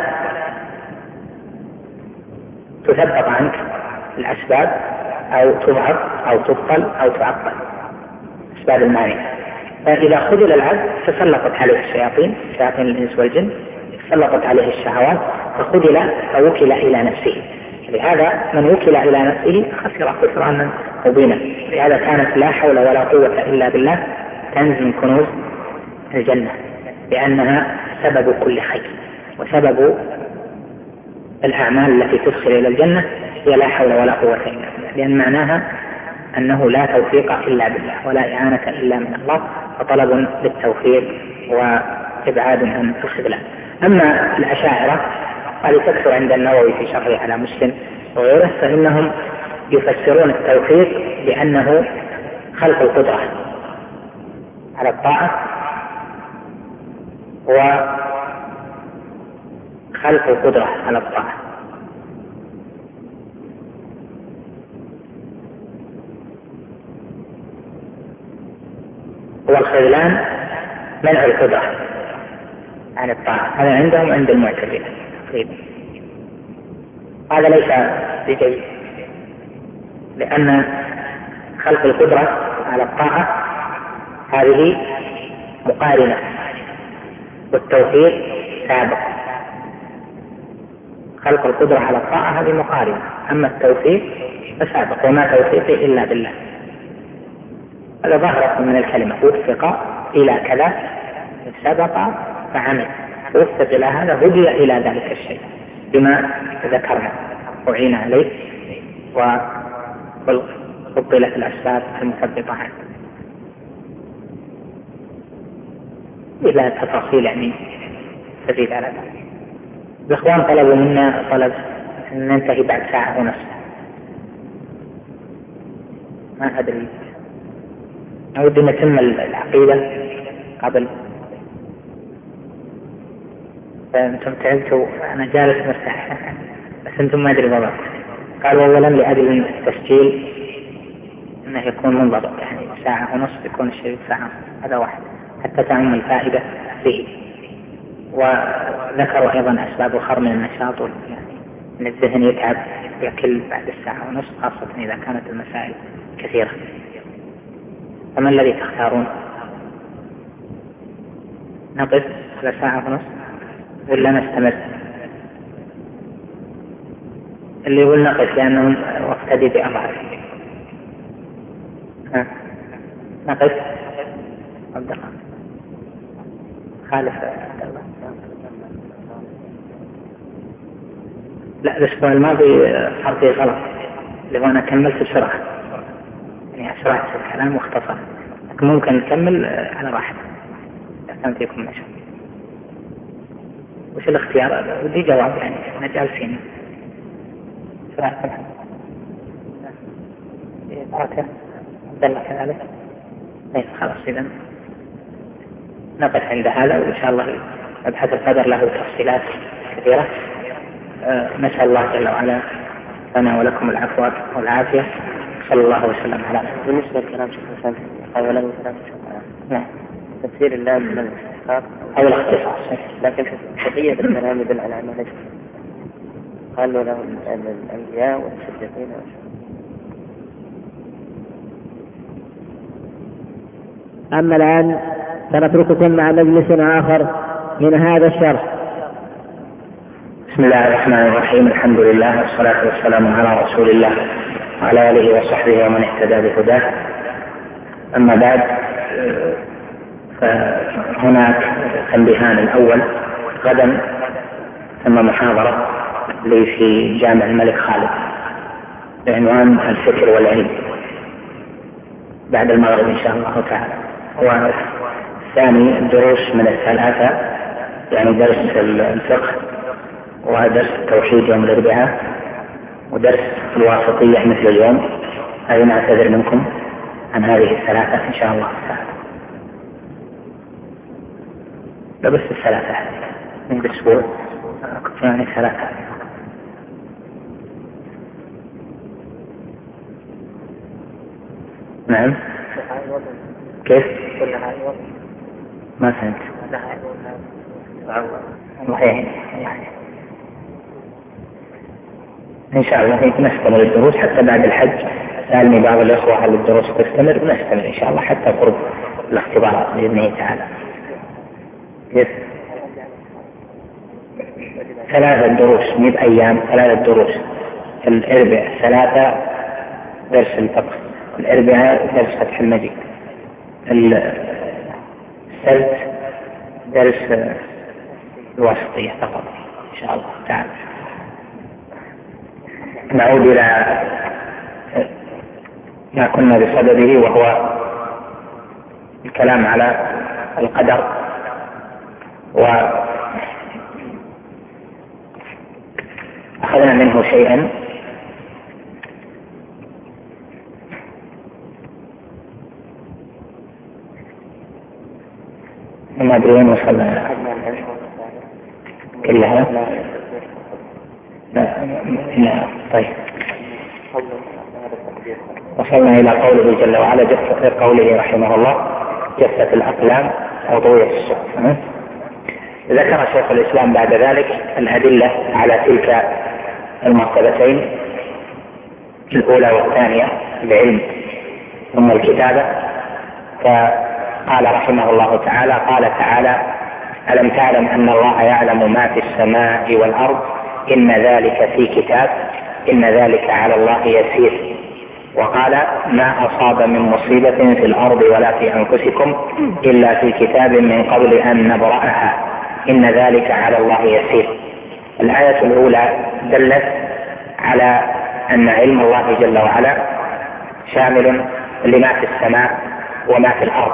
تثبط عنك الأسباب أو تضعف أو تبطل أو تعطل أسباب المانعة. فإذا خذل العبد تسلطت عليه الشياطين، شياطين الإنس والجن، تسلطت عليه الشهوات، فخذل فوكل إلى نفسه. لهذا من وكل إلى نفسه خسر خسرانا مبينا. لهذا كانت لا حول ولا قوة إلا بالله كنز من كنوز الجنة، لأنها سبب كل خير وسبب الأعمال التي تدخل إلى الجنة هي لا حول ولا قوة إلا بالله، لأن معناها أنه لا توفيق إلا بالله ولا إعانة إلا من الله، فطلب للتوفيق وإبعاد عن الخذلان. أما الأشاعرة هذه تكثر عند النووي في شرحه على مسلم وغيره، فإنهم يفسرون التوفيق بأنه خلق القدرة على الطاعة وخلق القدرة على الطاعة. والخذلان منع القدرة عن الطاعة، هذا عندهم عند المعتزلة تقريبا. هذا ليس بجيد، لأن خلق القدرة على الطاعة هذه مقارنة، والتوفيق سابق. خلق القدرة على الطاعة هذه مقارنة، أما التوفيق فسابق، وما توفيقي إلا بالله. هذا ظهرت من الكلمة وفق إلى كذا، سبق فعمل، وفق إلى هذا، هدي إلى ذلك الشيء بما ذكرنا، أعين عليه وفضلت الأسباب المثبطة عنه. إلى تفاصيل يعني تزيد على ذلك. الإخوان طلبوا منا طلب أن ننتهي بعد ساعة ونصف، ما أدري، أود أن نتم العقيدة قبل، فأنتم تعبتوا، أنا جالس مرتاح بس أنتم ما أدري بالضبط. قالوا أولا لأجل التسجيل أنه يكون منضبط، يعني ساعة ونصف يكون الشيء ساعة، هذا واحد حتى تعم الفائدة به. وذكروا أيضا أسباب أخرى من النشاط، يعني أن الذهن يتعب يأكل بعد الساعة ونصف، خاصة إذا كانت المسائل كثيرة. فما الذي تختارون؟ نقف على ساعة ونصف ولا نستمر؟ اللي يقول نقف لأنه واقتدي بأمر. نقف عبد الله خالف عبد الله. لا، الأسبوع الماضي حرفي غلط، اللي هو أنا كملت بسرعة، يعني أسرعت الكلام واختصر، لكن ممكن نكمل على راحة إذا كان فيكم نشاط. وش الاختيار؟ ودي جواب، يعني أنا جالسين سرعة بركة عبد الله كذلك. خلاص إذا نقف عند هذا، وإن شاء الله مبحث القدر له تفصيلات كثيرة. نسأل الله جل وعلا لنا ولكم العفو والعافية. صلى الله وسلم على نبينا. بالنسبة لكلام شيخ الإسلام قال ولو كلام نعم تفسير الله من الاختصار أو الاختصاص، لكن بقية الكلام يدل على أنه ليس. قالوا لهم الأنبياء والصديقين. أما الآن سنترككم مع مجلس آخر من هذا الشرح. بسم الله الرحمن الرحيم. الحمد لله والصلاة والسلام على رسول الله وعلى آله وصحبه ومن اهتدى بهداه. أما بعد، فهناك تنبيهان. الأول، غدا ثم محاضرة لي في جامع الملك خالد بعنوان الفكر والعلم بعد المغرب إن شاء الله تعالى. والثاني الدروس من الثلاثة، يعني درس الفقه ودرس التوحيد يوم الأربعاء ودرس الواسطية مثل اليوم. هذه نعتذر منكم عن هذه الثلاثة إن شاء الله تعالى. لا بس الثلاثة من الأسبوع يعني ثلاثة. نعم. كيف؟ ما فهمت. إن شاء الله نستمر الدروس حتى بعد الحج. سألني بعض الأخوة هل الدروس تستمر، ونستمر إن شاء الله حتى قرب الاختبارات بإذنه تعالى. كيف؟ 3 دروس مئة أيام، 3 دروس. الأربعاء 3 درس الفقه، الأربعاء درس فتح المجيد، السبت درس الواسطية فقط إن شاء الله تعالى. نعود إلى ما كنا بصدده، وهو الكلام على القدر. وأخذنا منه شيئا ما أدري وين وصلنا كلها. لا. طيب، وصلنا إلى قوله جل وعلا، قوله رحمه الله: جفت الأقلام وطويت الصحف. ذكر شيخ الإسلام بعد ذلك الأدلة على تلك المرتبتين الأولى والثانية، العلم ثم الكتابة. قال رحمه الله تعالى: قال تعالى: ألم تعلم أن الله يعلم ما في السماء والأرض إن ذلك في كتاب إن ذلك على الله يسير. وقال: ما أصاب من مصيبة في الأرض ولا في أنفسكم إلا في كتاب من قبل أن نبرأها إن ذلك على الله يسير. الآية الأولى دلت على أن علم الله جل وعلا شامل لما في السماء وما في الأرض،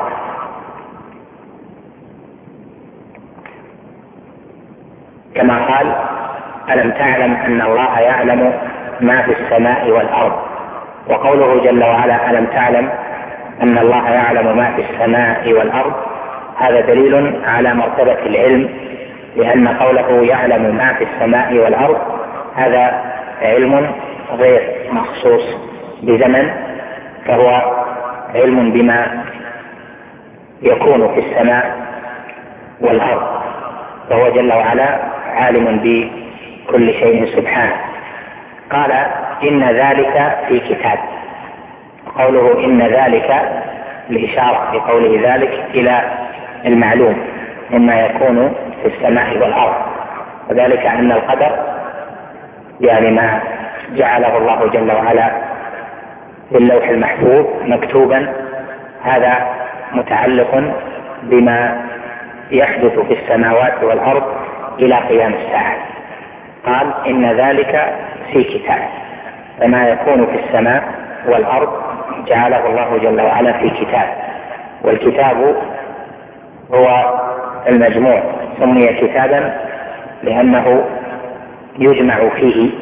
كما قال: ألم تعلم أن الله يعلم ما في السماء والأرض. وقوله جل وعلا: ألم تعلم أن الله يعلم ما في السماء والأرض، هذا دليل على مرتبة العلم، لأن قوله يعلم ما في السماء والأرض هذا علم غير مخصوص بزمن، فهو علم بما يكون في السماء والأرض، فهو جل وعلا عالم بكل شيء سبحانه. قال: إن ذلك في كتاب. قوله إن ذلك الإشارة في قوله ذلك إلى المعلوم مما يكون في السماء والأرض، وذلك أن القدر يعني ما جعله الله جل وعلا في اللوح المحفوظ مكتوبا، هذا متعلق بما يحدث في السماوات والأرض إلى قيام الساعة. قال: إن ذلك في كتاب، فما يكون في السماء والأرض جعله الله جل وعلا في كتاب، والكتاب هو المجموع، سمي كتابا لأنه يجمع فيه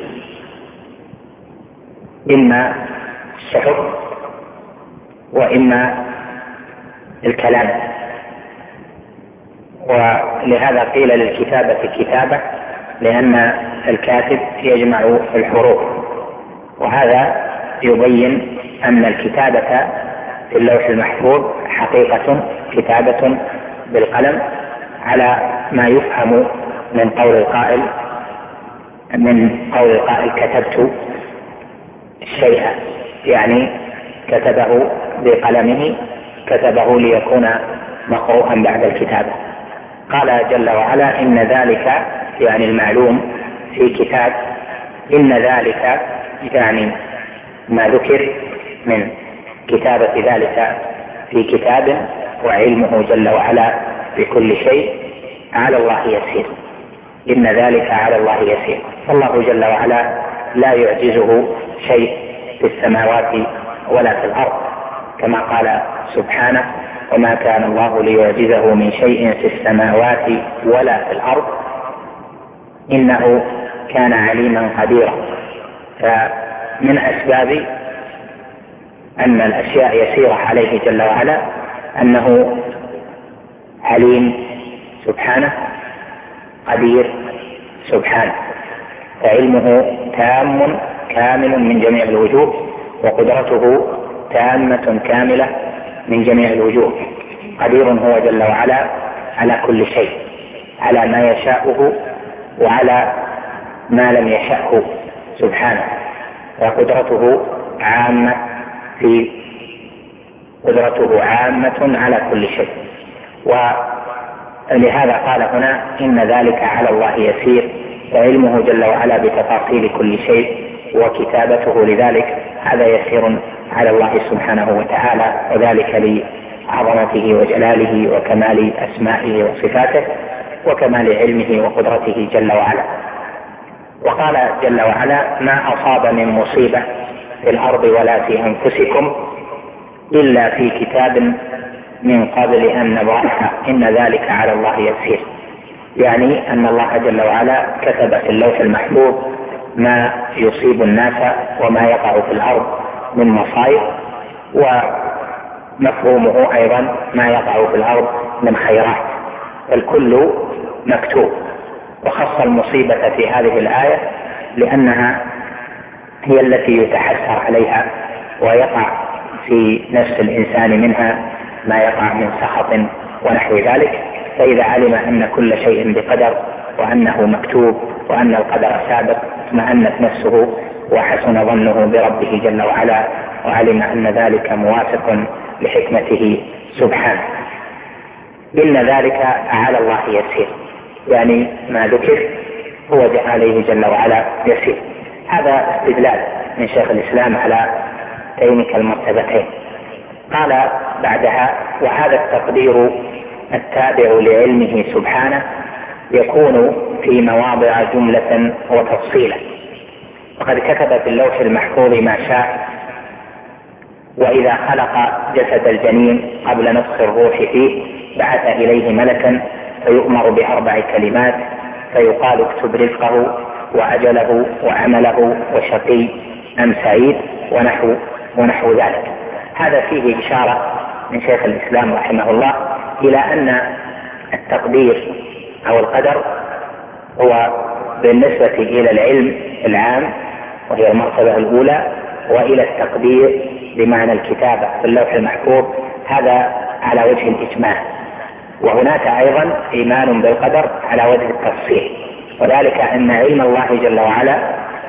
إما الصحف وإما الكلام، ولهذا قيل للكتابة كتابة لأن الكاتب يجمع الحروف، وهذا يبين أن الكتابة في اللوح المحفوظ حقيقة كتابة بالقلم على ما يفهم من قول القائل كتبت الشيء، يعني كتبه بقلمه، كتبه ليكون مقروءا بعد الكتابة. قال جل وعلا: إن ذلك يعني المعلوم في كتاب، إن ذلك يعني ما ذكر من كتابة ذلك في كتاب، وعلمه جل وعلا بكل شيء على الله يسير. إن ذلك على الله يسير، فالله جل وعلا لا يعجزه شيء في السماوات ولا في الأرض، كما قال سبحانه: وما كان الله ليعجزه من شيء في السماوات ولا في الأرض إنه كان عليما قديرا. فمن أسباب أن الأشياء يسيرة عليه جل وعلا أنه عليم سبحانه قدير سبحانه، فعلمه تام كامل من جميع الوجوه، وقدرته تامة كاملة من جميع الوجوه. قدير هو جل وعلا على كل شيء، على ما يشاءه وعلى ما لم يشأه سبحانه، وقدرته عامة على كل شيء. ولهذا قال هنا: إن ذلك على الله يسير، وعلمه جل وعلا بتفاصيل كل شيء وكتابته لذلك هذا يسير على الله سبحانه وتعالى، وذلك لعظمته وجلاله وكمال أسمائه وصفاته وكمال علمه وقدرته جل وعلا. وقال جل وعلا: ما أصاب من مصيبة في الأرض ولا في أنفسكم إلا في كتاب من قبل أن نبرأها إن ذلك على الله يسير، يعني أن الله جل وعلا كتب في اللوح المحفوظ ما يصيب الناس وما يقع في الأرض من مصائب، ومفهومه أيضا ما يقع في الأرض من خيرات، الكل مكتوب. وخص المصيبة في هذه الآية لأنها هي التي يتحسر عليها ويقع في نفس الإنسان منها ما يقع من سخط ونحو ذلك، فإذا علم أن كل شيء بقدر وأنه مكتوب وأن القدر سابق اطمأنت نفسه وحسن ظنه بربه جل وعلا، وعلم أن ذلك موافق لحكمته سبحانه. إن ذلك على الله يسير، يعني ما ذكر هو عليه جل وعلا يسير. هذا استدلال من شيخ الإسلام على تلك المرتبتين. قال بعدها: وهذا التقدير التابع لعلمه سبحانه يكون في مواضع جملة وتفصيلا، وقد كتب في اللوح المحفوظ ما شاء: وإذا خلق جسد الجنين قبل نفخ الروح فيه بعث إليه ملكا فيؤمر ب4 كلمات فيقال: اكتب رزقه وأجله وعمله وشقي أم سعيد ونحو ذلك. هذا فيه إشارة من شيخ الإسلام رحمه الله إلى أن التقدير أو القدر هو بالنسبة إلى العلم العام وهي المرتبة الأولى، وإلى التقدير بمعنى الكتابة في اللوح المحفوظ هذا على وجه الإجمال. وهناك أيضا إيمان بالقدر على وجه التفصيل، وذلك أن علم الله جل وعلا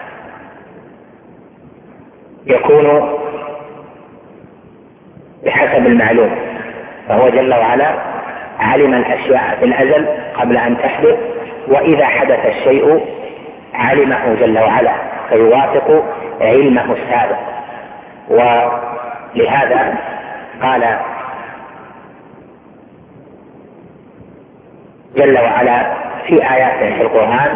يكون بحسب المعلوم، فهو جل وعلا علم الأشياء في الأزل قبل أن تحدث، وإذا حدث الشيء علمه جل وعلا فيوافق علمه السابق. ولهذا قال جل وعلا في آيات في القرآن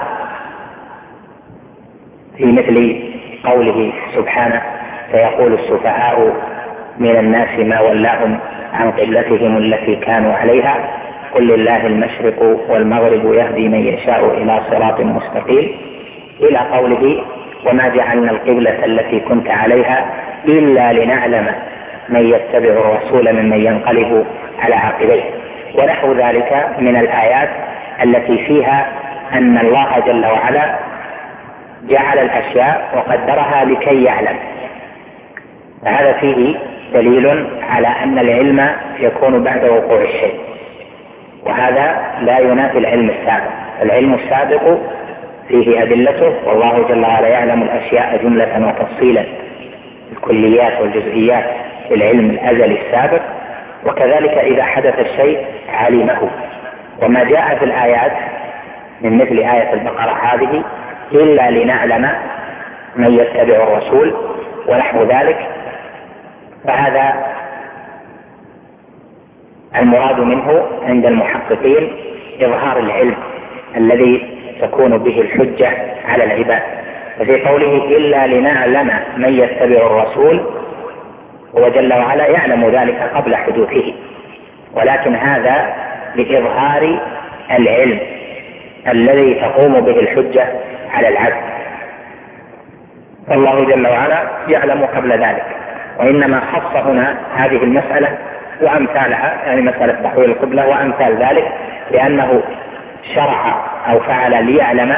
في مثل قوله سبحانه: فيقول السفهاء من الناس ما ولاهم عن قبلتهم التي كانوا عليها قل لله المشرق والمغرب يهدي من يشاء إلى صراط مستقيم، إلى قوله: وما جعلنا القبلة التي كنت عليها إلا لنعلم من يتبع الرسول ممن ينقلب على عقبيه، ونحو ذلك من الآيات التي فيها أن الله جل وعلا جعل الأشياء وقدرها لكي يعلم. فهذا فيه دليل على أن العلم يكون بعد وقوع الشيء، وهذا لا ينافي العلم السابق. العلم السابق فيه أدلته، والله جل وعلا يعلم الأشياء جملة وتفصيلا، الكليات والجزئيات في العلم الأزلي السابق، وكذلك إذا حدث الشيء علمه. وما جاء في الآيات من مثل آية البقرة هذه إلا لنعلم من يتبع الرسول ونحو ذلك، فهذا المراد منه عند المحققين إظهار العلم الذي تكون به الحجة على العباد. وفي قوله إلا لنعلم من يتبع الرسول هو جل وعلا يعلم ذلك قبل حدوثه، ولكن هذا لإظهار العلم الذي تقوم به الحجة على العبد، فالله جل وعلا يعلم قبل ذلك. وإنما خص هنا هذه المسألة وأمثالها، يعني مسألة تحويل القبلة وأمثال ذلك، لأنه شرع أو فعل ليعلم،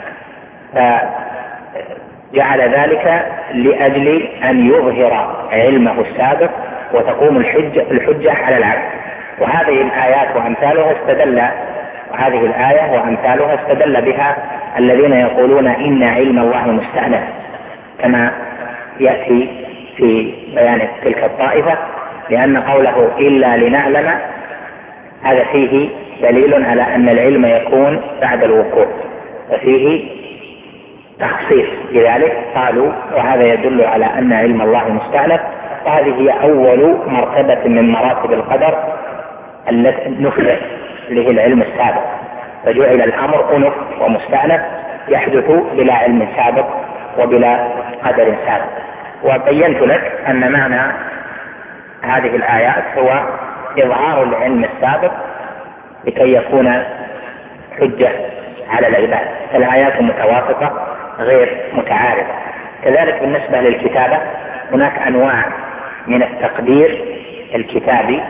فجعل ذلك لأجل أن يظهر علمه السابق وتقوم الحجة على العبد. وهذه الآيات وأمثالها وهذه الآية وأمثالها استدل بها الذين يقولون إن علم الله مستأنف، كما يأتي في بيان تلك الطائفة، لأن قوله إلا لنعلم هذا فيه دليل على أن العلم يكون بعد الوقوع، وفيه تخصيص لذلك. قالوا وهذا يدل على أن علم الله مستأنف، وهذه هي أول مرتبة من مراتب القدر التي نفذ له العلم السابق، فجعل الأمر أنف ومستأنف يحدث بلا علم سابق وبلا قدر سابق. وبينت لك أن معنى هذه الآيات هو إظهار العلم السابق لكي يكون حجة على العباد. الآيات متوافقة غير متعارضة. كذلك بالنسبة للكتابة هناك أنواع من التقدير الكتابي،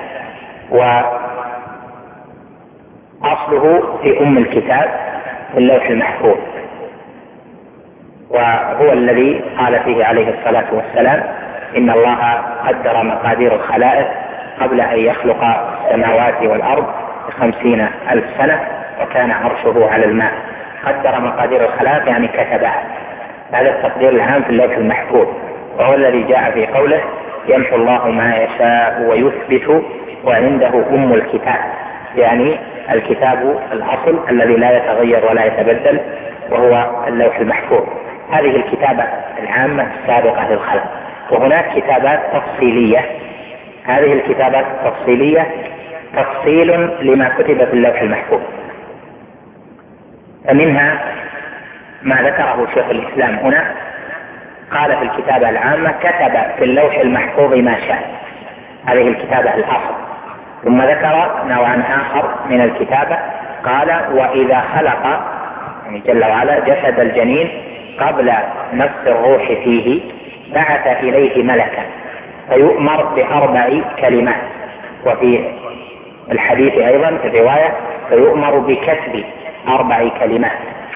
وأصله في أم الكتاب في اللوح المحفوظ، وهو الذي قال فيه عليه الصلاة والسلام: إن الله قدر مقادير الخلائق قبل أن يخلق السماوات والأرض ب50,000 سنة وكان عرشه على الماء. قدر مقادير الخلائق يعني كتبها. هذا التقدير العام في اللوح المحفوظ، وهو الذي جاء في قوله: يمحو الله ما يشاء ويثبت وعنده أم الكتاب. يعني الكتاب الأصل الذي لا يتغير ولا يتبدل وهو اللوح المحفوظ. هذه الكتابة العامة السابقة للخلق. وهناك كتابات تفصيلية، هذه الكتابات التفصيلية تفصيل لما كتب في اللوح المحفوظ. فمنها ما ذكره شيخ الإسلام هنا، قال في الكتابة العامة كتب في اللوح المحفوظ ما شاء، هذه الكتابة الأصل. ثم ذكر نوعا آخر من الكتابة، قال وإذا خلق يعني جل وعلا جسد الجنين قبل نفخ الروح فيه بعث إليه ملكا فيؤمر ب4 كلمات. وفي الحديث أيضا في الرواية فيؤمر بكتب 4 كلمات،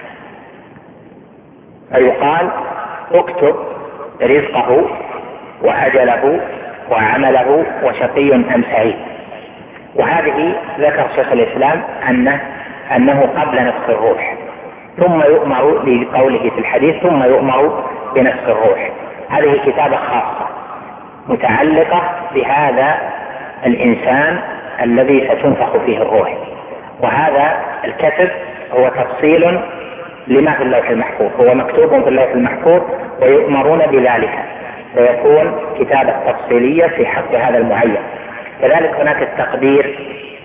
فيقال اكتب رزقه وأجله وعمله وشقي أم سعيد. وهذه ذكر شيخ الإسلام أنه قبل نفخ الروح، ثم يؤمر بقوله في الحديث ثم يؤمر بنفخ الروح. هذه كتابة خاصة متعلقة بهذا الإنسان الذي ستنفخ فيه الروح، وهذا الكتب هو تفصيل لما في اللوح المحفوظ، هو مكتوب في اللوح المحفوظ ويؤمرون بذلك، ويكون كتابة تفصيلية في حق هذا المعين. كذلك هناك التقدير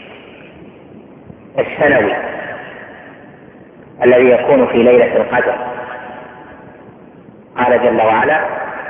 السنوي الذي يكون في ليلة القدر. قال جل وعلا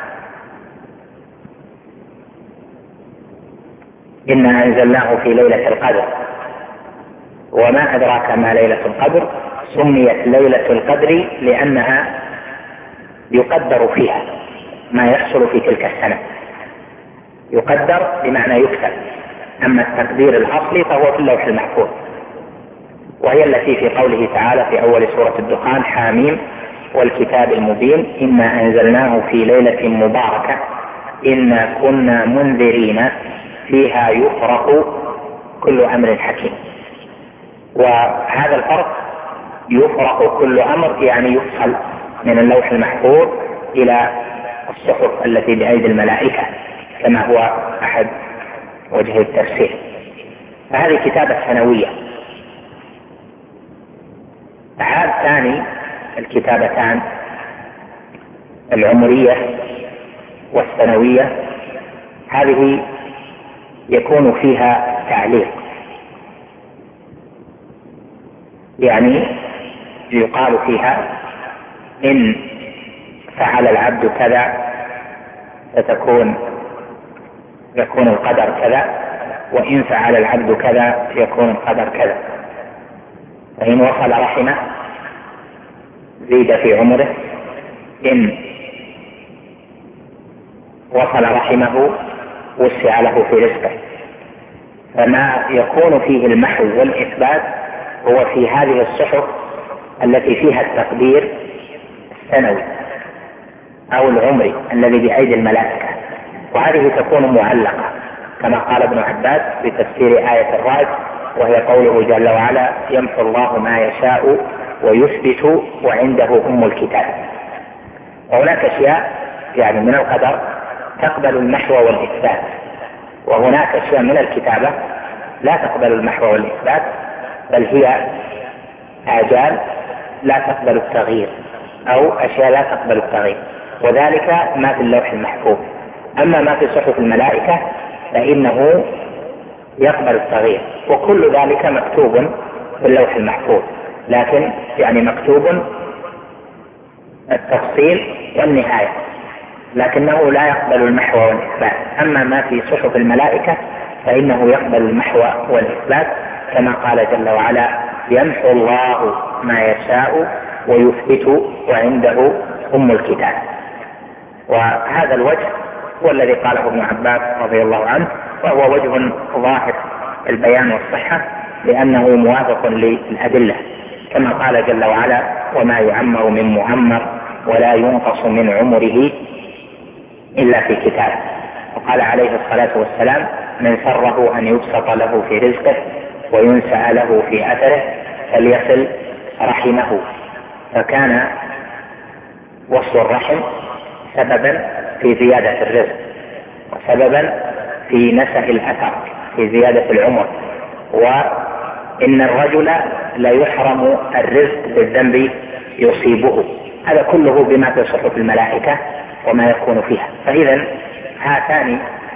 إنا أنزلناه في ليلة القدر وما أدراك ما ليلة القدر سميت ليلة القدر لأنها يقدر فيها ما يحصل في تلك السنة، يقدر بمعنى يكتب. أما التقدير الأصلي فهو في اللوح المحفوظ، وهي التي في قوله تعالى في أول سورة الدخان حاميم والكتاب المبين إنا أنزلناه في ليلة مباركة إنا كنا منذرين فيها يفرق كل أمر حكيم. وهذا الفرق يفرق كل أمر يعني يفصل من اللوح المحفوظ إلى الصحف التي بأيدي الملائكة كما هو أحد وجه التفسير. فهذه كتابة سنوية. الحال الثاني الكتابتان العمرية والسنوية، هذه يكون فيها تعليق، يعني يقال فيها إن فعل العبد كذا يكون القدر كذا، وإن فعل العبد كذا يكون القدر كذا. فإن وصل رحمه زيد في عمره، إن وصل رحمه وسع له في رزقه. فما يكون فيه المحو والإثبات هو في هذه الصحف التي فيها التقدير السنوي أو العمري الذي بأيدي الملائكة، وهذه تكون معلقة كما قال ابن عباس بتفسير آية الرعد، وهي قوله جل وعلا يمحو الله ما يشاء ويثبت وعنده أم الكتاب. وهناك أشياء يعني من القدر تقبل المحو والإثبات، وهناك أشياء من الكتابة لا تقبل المحو والإثبات، بل هي آجال لا تقبل التغيير أو أشياء لا تقبل التغيير، وذلك ما في اللوح المحفوظ. أما ما في صحف الملائكة فإنه يقبل التغيير، وكل ذلك مكتوب في اللوح المحفوظ، لكن يعني مكتوب التفصيل والنهاية، لكنه لا يقبل المحو والإثبات. أما ما في صحف الملائكة فإنه يقبل المحو والإثبات كما قال جل وعلا يمحو الله ما يشاء ويثبت وعنده أم الكتاب. وهذا الوجه هو الذي قاله ابن عباس رضي الله عنه، وهو وجه ظاهر البيان والصحة لأنه موافق للأدلة كما قال جل وعلا وما يعمر من معمر ولا ينقص من عمره إلا في كتاب. وقال عليه الصلاة والسلام من سره أن يبسط له في رزقه وينسأ له في أثره فليصل رحمه. فكان وصل الرحم سببا في زيادة الرزق وسببا في نسخ الأثر في زيادة العمر إن الرجل لا يحرم الرزق بالذنب يصيبه. هذا كله بما في صحف الملائكة وما يكون فيها. فإذا هاتان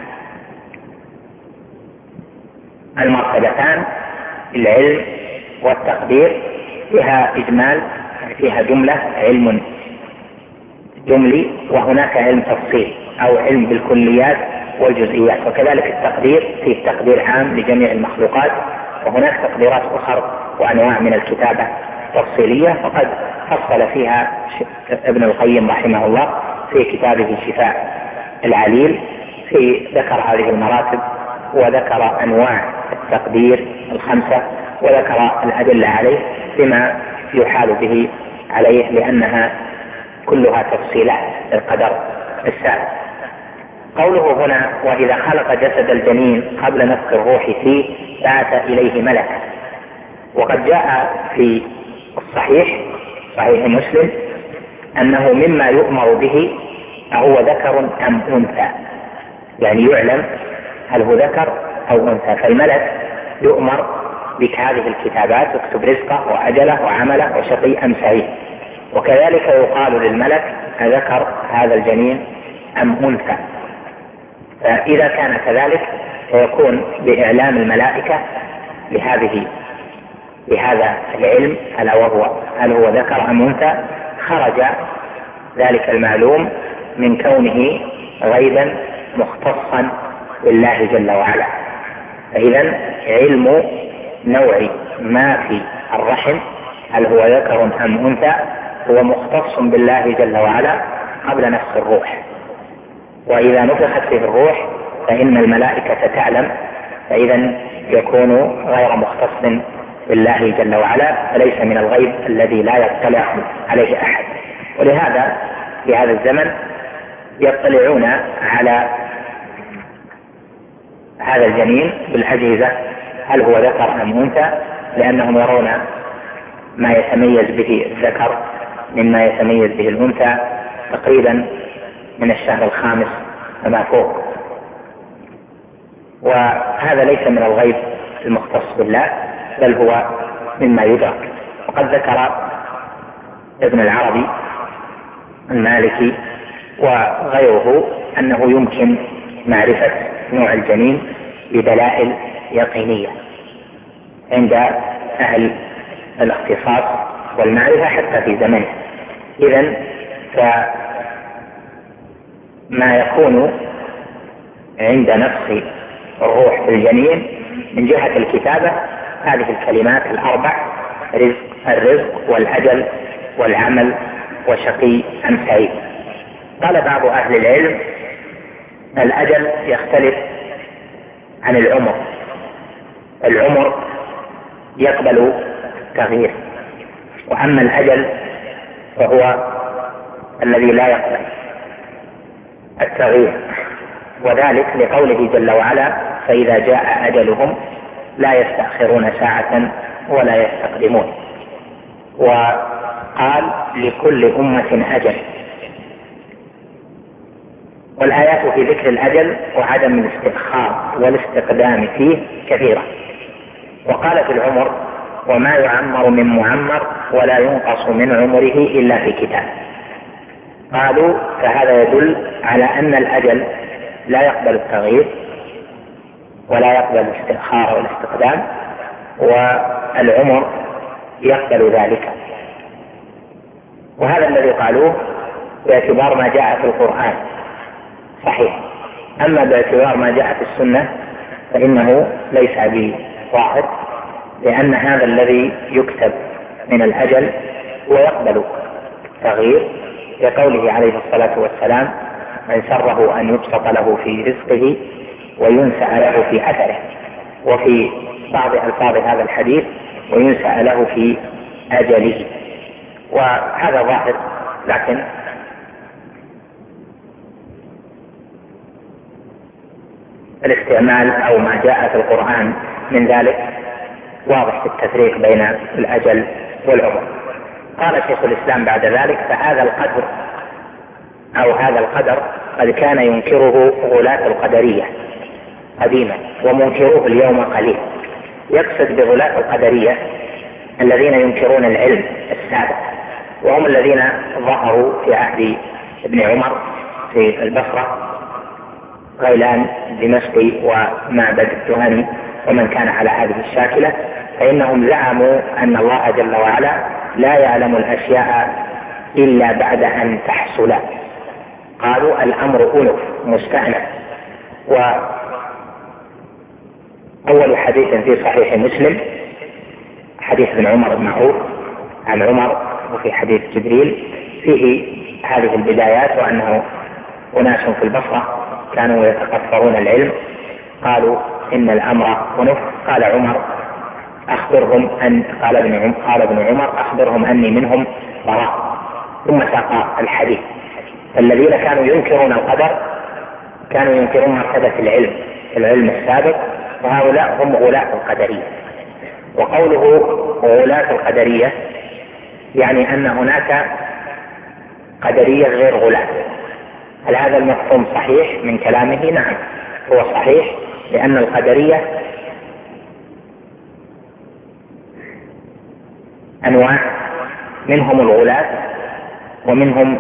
المرتبتان العلم والتقدير فيها إجمال، فيها جملة علم جملي، وهناك علم تفصيل أو علم بالكليات والجزئيات. وكذلك التقدير فيه تقدير عام لجميع المخلوقات، وهناك تقديرات أخرى وأنواع من الكتابة تفصيلية، وقد فصل فيها ابن القيم رحمه الله في كتابه شفاء العليل، في ذكر هذه المراتب وذكر أنواع التقدير 5 وذكر الأدلة عليه بما يحال به عليه، لأنها كلها تفصيلات القدر السابق. قوله هنا وإذا خلق جسد الجنين قبل نفخ الروح فيه بعث إليه ملكا. وقد جاء في الصحيح صحيح مسلم أنه مما يؤمر به أهو ذكر أم أنثى، يعني يعلم هل هو ذكر أو أنثى. فالملك يؤمر بهذه الكتابات، يكتب رزقه وأجله وعمله وشقي أم سعيد. وكذلك يقال للملك أذكر هذا الجنين أم أنثى. فإذا كان كذلك فيكون بإعلام الملائكة بهذا العلم هل هو ذكر أم أنثى، خرج ذلك المعلوم من كونه غيبا مختصا بالله جل وعلا. فإذا علم نوع ما في الرحم هل هو ذكر أم أنثى هو مختص بالله جل وعلا قبل نفخ الروح. وإذا نفخت فيه الروح فإن الملائكة تعلم، فإذا يكون غير مختص بالله جل وعلا، فليس من الغيب الذي لا يطلع عليه أحد. ولهذا في هذا الزمن يطلعون على هذا الجنين بالأجهزة هل هو ذكر أم أنثى، لأنهم يرون ما يتميز به الذكر مما يتميز به الأنثى تقريبا من الشهر 5 فما فوق. وهذا ليس من الغيب المختص بالله، بل هو مما يدرك. وقد ذكر ابن العربي المالكي وغيره أنه يمكن معرفة نوع الجنين بدلائل يقينية عند أهل الاختصاص والمعرفة حتى في زمنه. إذن فما يكون عند نفخ الروح في الجنين من جهة الكتابة هذه الكلمات 4: الرزق والأجل والعمل وشقي أم سعيد. قال بعض أهل العلم الأجل يختلف عن العمر. العمر يقبل التغيير، وأما الأجل فهو الذي لا يقبل التغيير، وذلك لقوله جل وعلا فإذا جاء أجلهم لا يستأخرون ساعة ولا يستقدمون. وقال لكل أمة أجل. والآيات في ذكر الأجل وعدم الاستئخار والاستقدام فيه كثيرة. وقال في العمر وما يعمر من معمر ولا ينقص من عمره إلا في كتاب. قالوا فهذا يدل على أن الأجل لا يقبل التغيير ولا يقبل الاستئخار والاستقدام، والعمر يقبل ذلك. وهذا الذي قالوه باعتبار ما جاء في القرآن صحيح. أما باعتبار ما جاء في السنة فإنه ليس بواحد، لأن هذا الذي يكتب من الأجل ويقبل التغيير لقوله عليه الصلاة والسلام من سره أن يبسط له في رزقه وينسأ له في أثره. وفي بعض ألفاظ هذا الحديث وينسأ له في أجله. وهذا ظاهر، لكن الاستعمال أو ما جاء في القرآن من ذلك واضح في التفريق بين الأجل والعمر. قال شيخ الإسلام بعد ذلك فهذا القدر أو هذا القدر قد كان ينكره غلاة القدرية قديما ومنكروه اليوم قليل. يقصد بغلاة القدرية الذين ينكرون العلم السابق، وهم الذين ظهروا في عهد ابن عمر في البصرة، غيلان الدمشقي ومعبد الجهني ومن كان على هذه الشاكلة. فإنهم زعموا أن الله جل وعلا لا يعلم الأشياء إلا بعد أن تحصل. قالوا الأمر أنف مستأنف. وأول حديث في صحيح مسلم حديث ابن عمر المعروف عن عمر، وفي حديث جبريل فيه هذه البدايات، وأنه أناس في البصرة كانوا يتقصرون العلم قالوا إن الأمر أنف. قال عمر أخبرهم قال ابن عمر أخبرهم أني منهم براء. ثم ساق الحديث. الذين كانوا ينكرون القدر كانوا ينكرون مرتبة العلم السابق، وهؤلاء هم غلاة القدرية. وقوله غلاة القدرية يعني أن هناك قدرية غير غلاة. هل هذا المفهوم صحيح من كلامه؟ نعم هو صحيح، لأن القدرية أنواع، منهم الغلاة ومنهم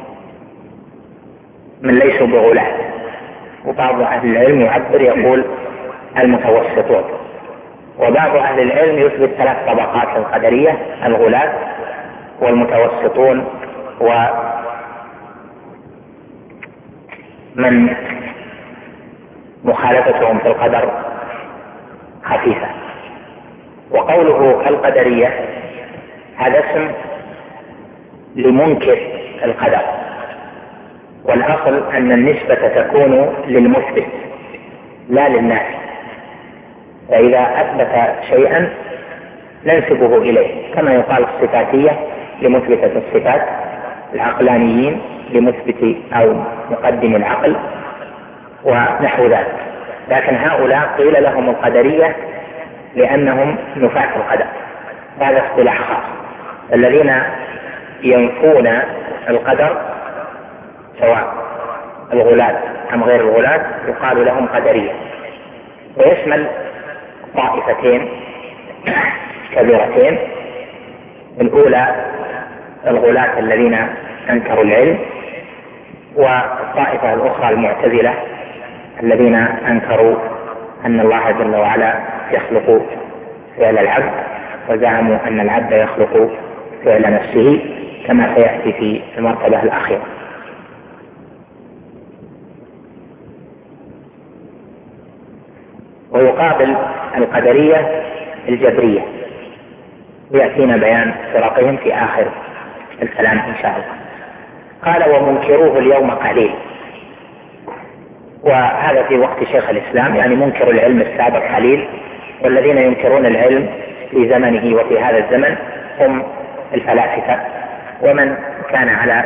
من ليسوا بغلاة. وبعض أهل العلم يعبر يقول المتوسطون، وبعض أهل العلم يثبت 3 طبقات القدرية: الغلاة والمتوسطون ومن مخالفتهم في القدر خفيفة. وقوله القدرية هذا اسم لمنكر القدر، والأصل أن النسبة تكون للمثبت لا للنافي، فإذا أثبت شيئا ننسبه إليه، كما يقال الصفاتية لمثبتة الصفات، العقلانيين لمثبت أو مقدم العقل ونحو ذلك. لكن هؤلاء قيل لهم القدرية لأنهم نفاة القدر، هذا اصطلاح خاص. الذين ينفون القدر سواء الغلاة أم غير الغلاة يقال لهم قدرية، ويشمل طائفتين كبيرتين: الأولى الغلاة الذين أنكروا العلم، والطائفة الأخرى المعتزلة الذين أنكروا أن الله جل وعلا يخلق فعل العبد، وزعموا أن العبد يخلق فعل نفسه كما سيأتي في المرتبة الأخيرة. ويقابل القدرية الجبرية، يأتينا بيان فرقهم في آخر الكلام إن شاء الله. قال ومنكروه اليوم قليل، وهذا في وقت شيخ الإسلام، يعني منكر العلم السابق قليل، والذين ينكرون العلم في زمنه وفي هذا الزمن هم الفلاسفة ومن كان على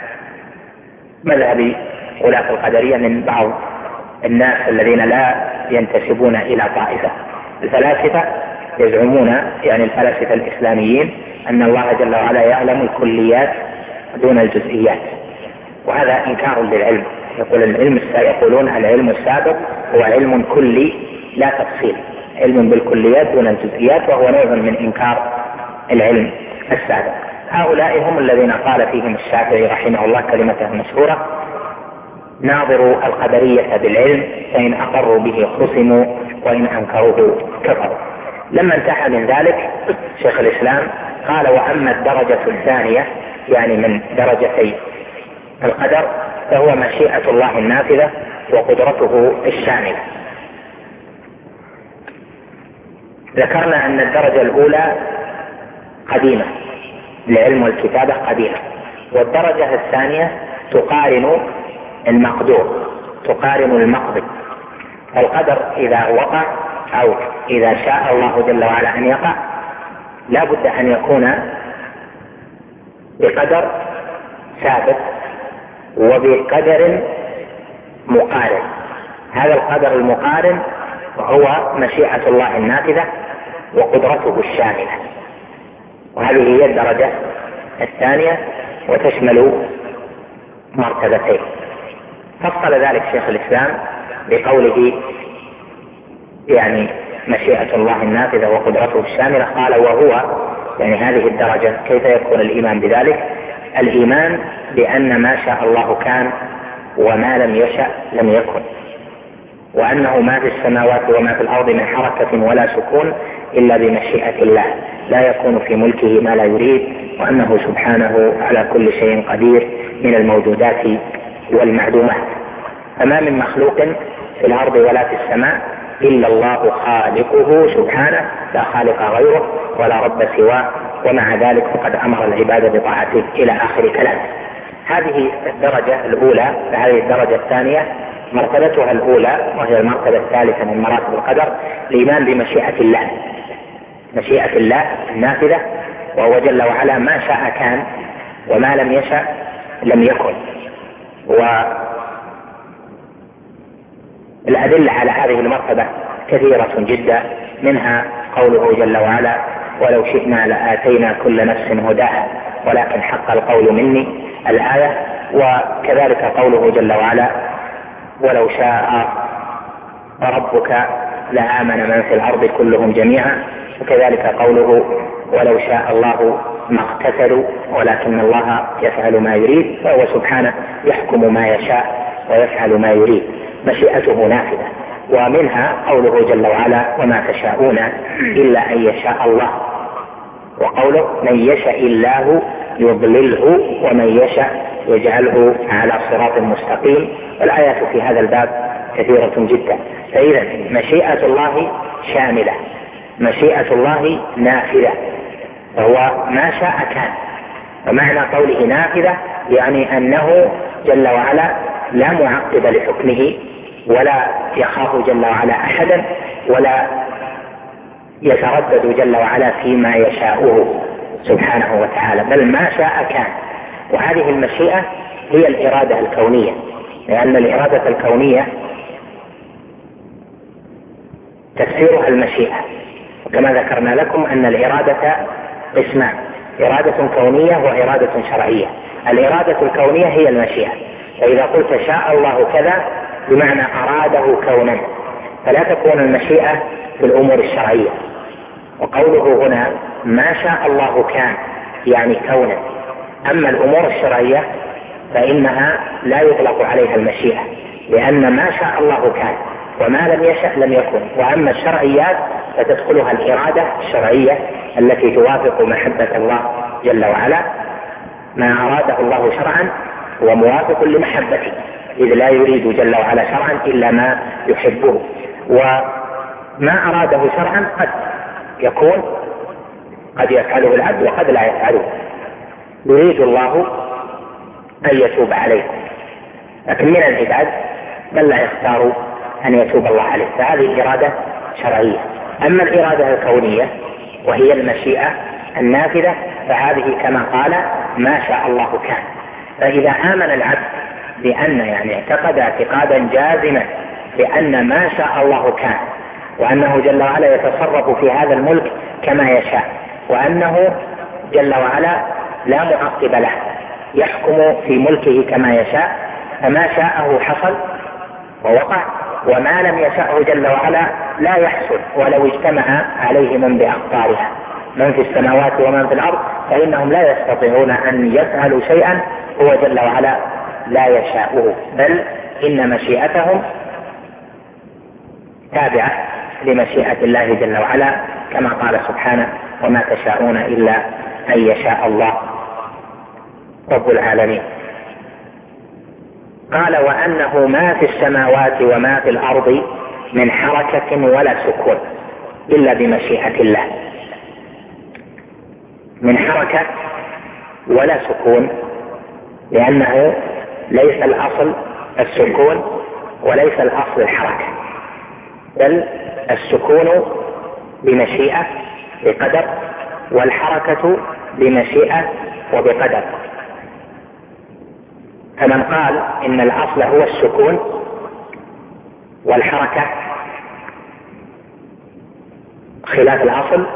مذهب غلاة القدرية من بعض الناس الذين لا ينتسبون إلى طائفة. الفلاسفة يزعمون، يعني الفلاسفة الإسلاميين، أن الله جل وعلا يعلم الكليات دون الجزئيات، وهذا إنكار للعلم. يقولون العلم السابق هو علم كلي لا تفصيل، علم بالكليات دون الجزئيات، وهو نوع من إنكار العلم السابق. هؤلاء هم الذين قال فيهم الشافعي رحمه الله كلمته المشهورة: ناظروا القدرية بالعلم فإن أقروا به خصموا وإن أنكروه كفروا. لما انتهى من ذلك شيخ الإسلام قال: وأما الدرجة الثانية، يعني من درجتي القدر، فهو مشيئة الله النافذة وقدرته الشاملة. ذكرنا أن الدرجة الأولى قديمة، العلم والكتابة قديمة، والدرجة الثانية تقارن المقدور، تقارن المقضي. القدر إذا وقع أو إذا شاء الله جل وعلا أن يقع لا بد أن يكون بقدر ثابت وبقدر مقارن. هذا القدر المقارن هو مشيئة الله النافذة وقدرته الشاملة، وهذه هي الدرجة الثانية وتشمل مرتبتين. فصل ذلك شيخ الإسلام بقوله يعني مشيئة الله النافذة وقدرته الشاملة. قال وهو يعني هذه الدرجة كيف يكون الإيمان بذلك؟ الإيمان بأن ما شاء الله كان وما لم يشأ لم يكن، وأنه ما في السماوات وما في الأرض من حركة ولا سكون إلا بمشيئة الله، لا يكون في ملكه ما لا يريد، وأنه سبحانه على كل شيء قدير من الموجودات والمعدومات. فما من مخلوق في الأرض ولا في السماء إلا الله خالقه سبحانه، لا خالق غيره ولا رب سواه، ومع ذلك فقد أمر العباد بطاعته إلى آخر كلام. هذه الدرجة الأولى. فهذه الدرجة الثانية مرتبتها الأولى وهي المرتبة الثالثة من مراتب القدر الإيمان بمشيئة الله، مشيئة الله النافذة، وهو جل وعلا ما شاء كان وما لم يشأ لم يكن. والأدلة على هذه المرتبة كثيرة جدا، منها قوله جل وعلا ولو شئنا لآتينا كل نفس هداها ولكن حق القول مني الآية، وكذلك قوله جل وعلا ولو شاء ربك لآمن من في الأرض كلهم جميعا، وكذلك قوله ولو شاء الله ما اقتتلوا ولكن الله يفعل ما يريد، وهو سبحانه يحكم ما يشاء ويفعل ما يريد، مشيئته نافذة. ومنها قوله جل وعلا وما تشاءون إلا أن يشاء الله، وقوله من يشاء الله يضلله ومن يشاء يجعله على صراط مستقيم. والآيات في هذا الباب كثيرة جدا. فإذا مشيئة الله شاملة، مشيئة الله نافذة، فهو ما شاء كان. ومعنى قوله نافذة يعني أنه جل وعلا لا معقب لحكمه، ولا يخاف جل وعلا أحدا، ولا يتردد جل وعلا فيما يشاءه سبحانه وتعالى، بل ما شاء كان. وهذه المشيئة هي الإرادة الكونية، لأن الإرادة الكونية تفسيرها المشيئة، وكما ذكرنا لكم أن الإرادة قسمان، إرادة كونية وإرادة شرعية. الإرادة الكونية هي المشيئة، فإذا قلت شاء الله كذا بمعنى أراده كونا، فلا تكون المشيئة في الأمور الشرعية. وقوله هنا ما شاء الله كان يعني كونا. أما الأمور الشرعية فإنها لا يطلق عليها المشيئة، لأن ما شاء الله كان وما لم يشأ لم يكن. وأما الشرعيات فتدخلها الإرادة الشرعية التي توافق محبة الله جل وعلا، ما أراده الله شرعا هو موافق لمحبته، إذ لا يريد جل وعلا شرعا إلا ما يحبه. وما أراده شرعا قد يكون، قد يفعله العبد وقد لا يفعله. يريد الله أن يتوب عليكم، لكن من العباد بل لا يختار أن يتوب الله عليه، فهذه إرادة شرعية. أما الإرادة الكونية وهي المشيئة النافذة فهذه كما قال ما شاء الله كان. فإذا آمن العبد بأن يعني اعتقد اعتقادا جازما بأن ما شاء الله كان، وأنه جل وعلا يتصرف في هذا الملك كما يشاء، وأنه جل وعلا لا معقب له، يحكم في ملكه كما يشاء، فما شاءه حصل ووقع، وما لم يشاءه جل وعلا لا يحصل ولو اجتمع عليه من بأقطارها، من في السماوات ومن في الأرض، فإنهم لا يستطيعون أن يفعلوا شيئا هو جل وعلا لا يشاءه، بل إن مشيئتهم تابعة لمشيئة الله جل وعلا، كما قال سبحانه وما تشاءون إلا أن يشاء الله رب العالمين. قال وأنه ما في السماوات وما في الأرض من حركة ولا سكون إلا بمشيئة الله. من حركة ولا سكون لأنه ليس الأصل السكون وليس الأصل الحركة، بل السكون بمشيئة بقدر، والحركة بمشيئة وبقدر. فمن قال إن الأصل هو السكون والحركة خلاف الأصل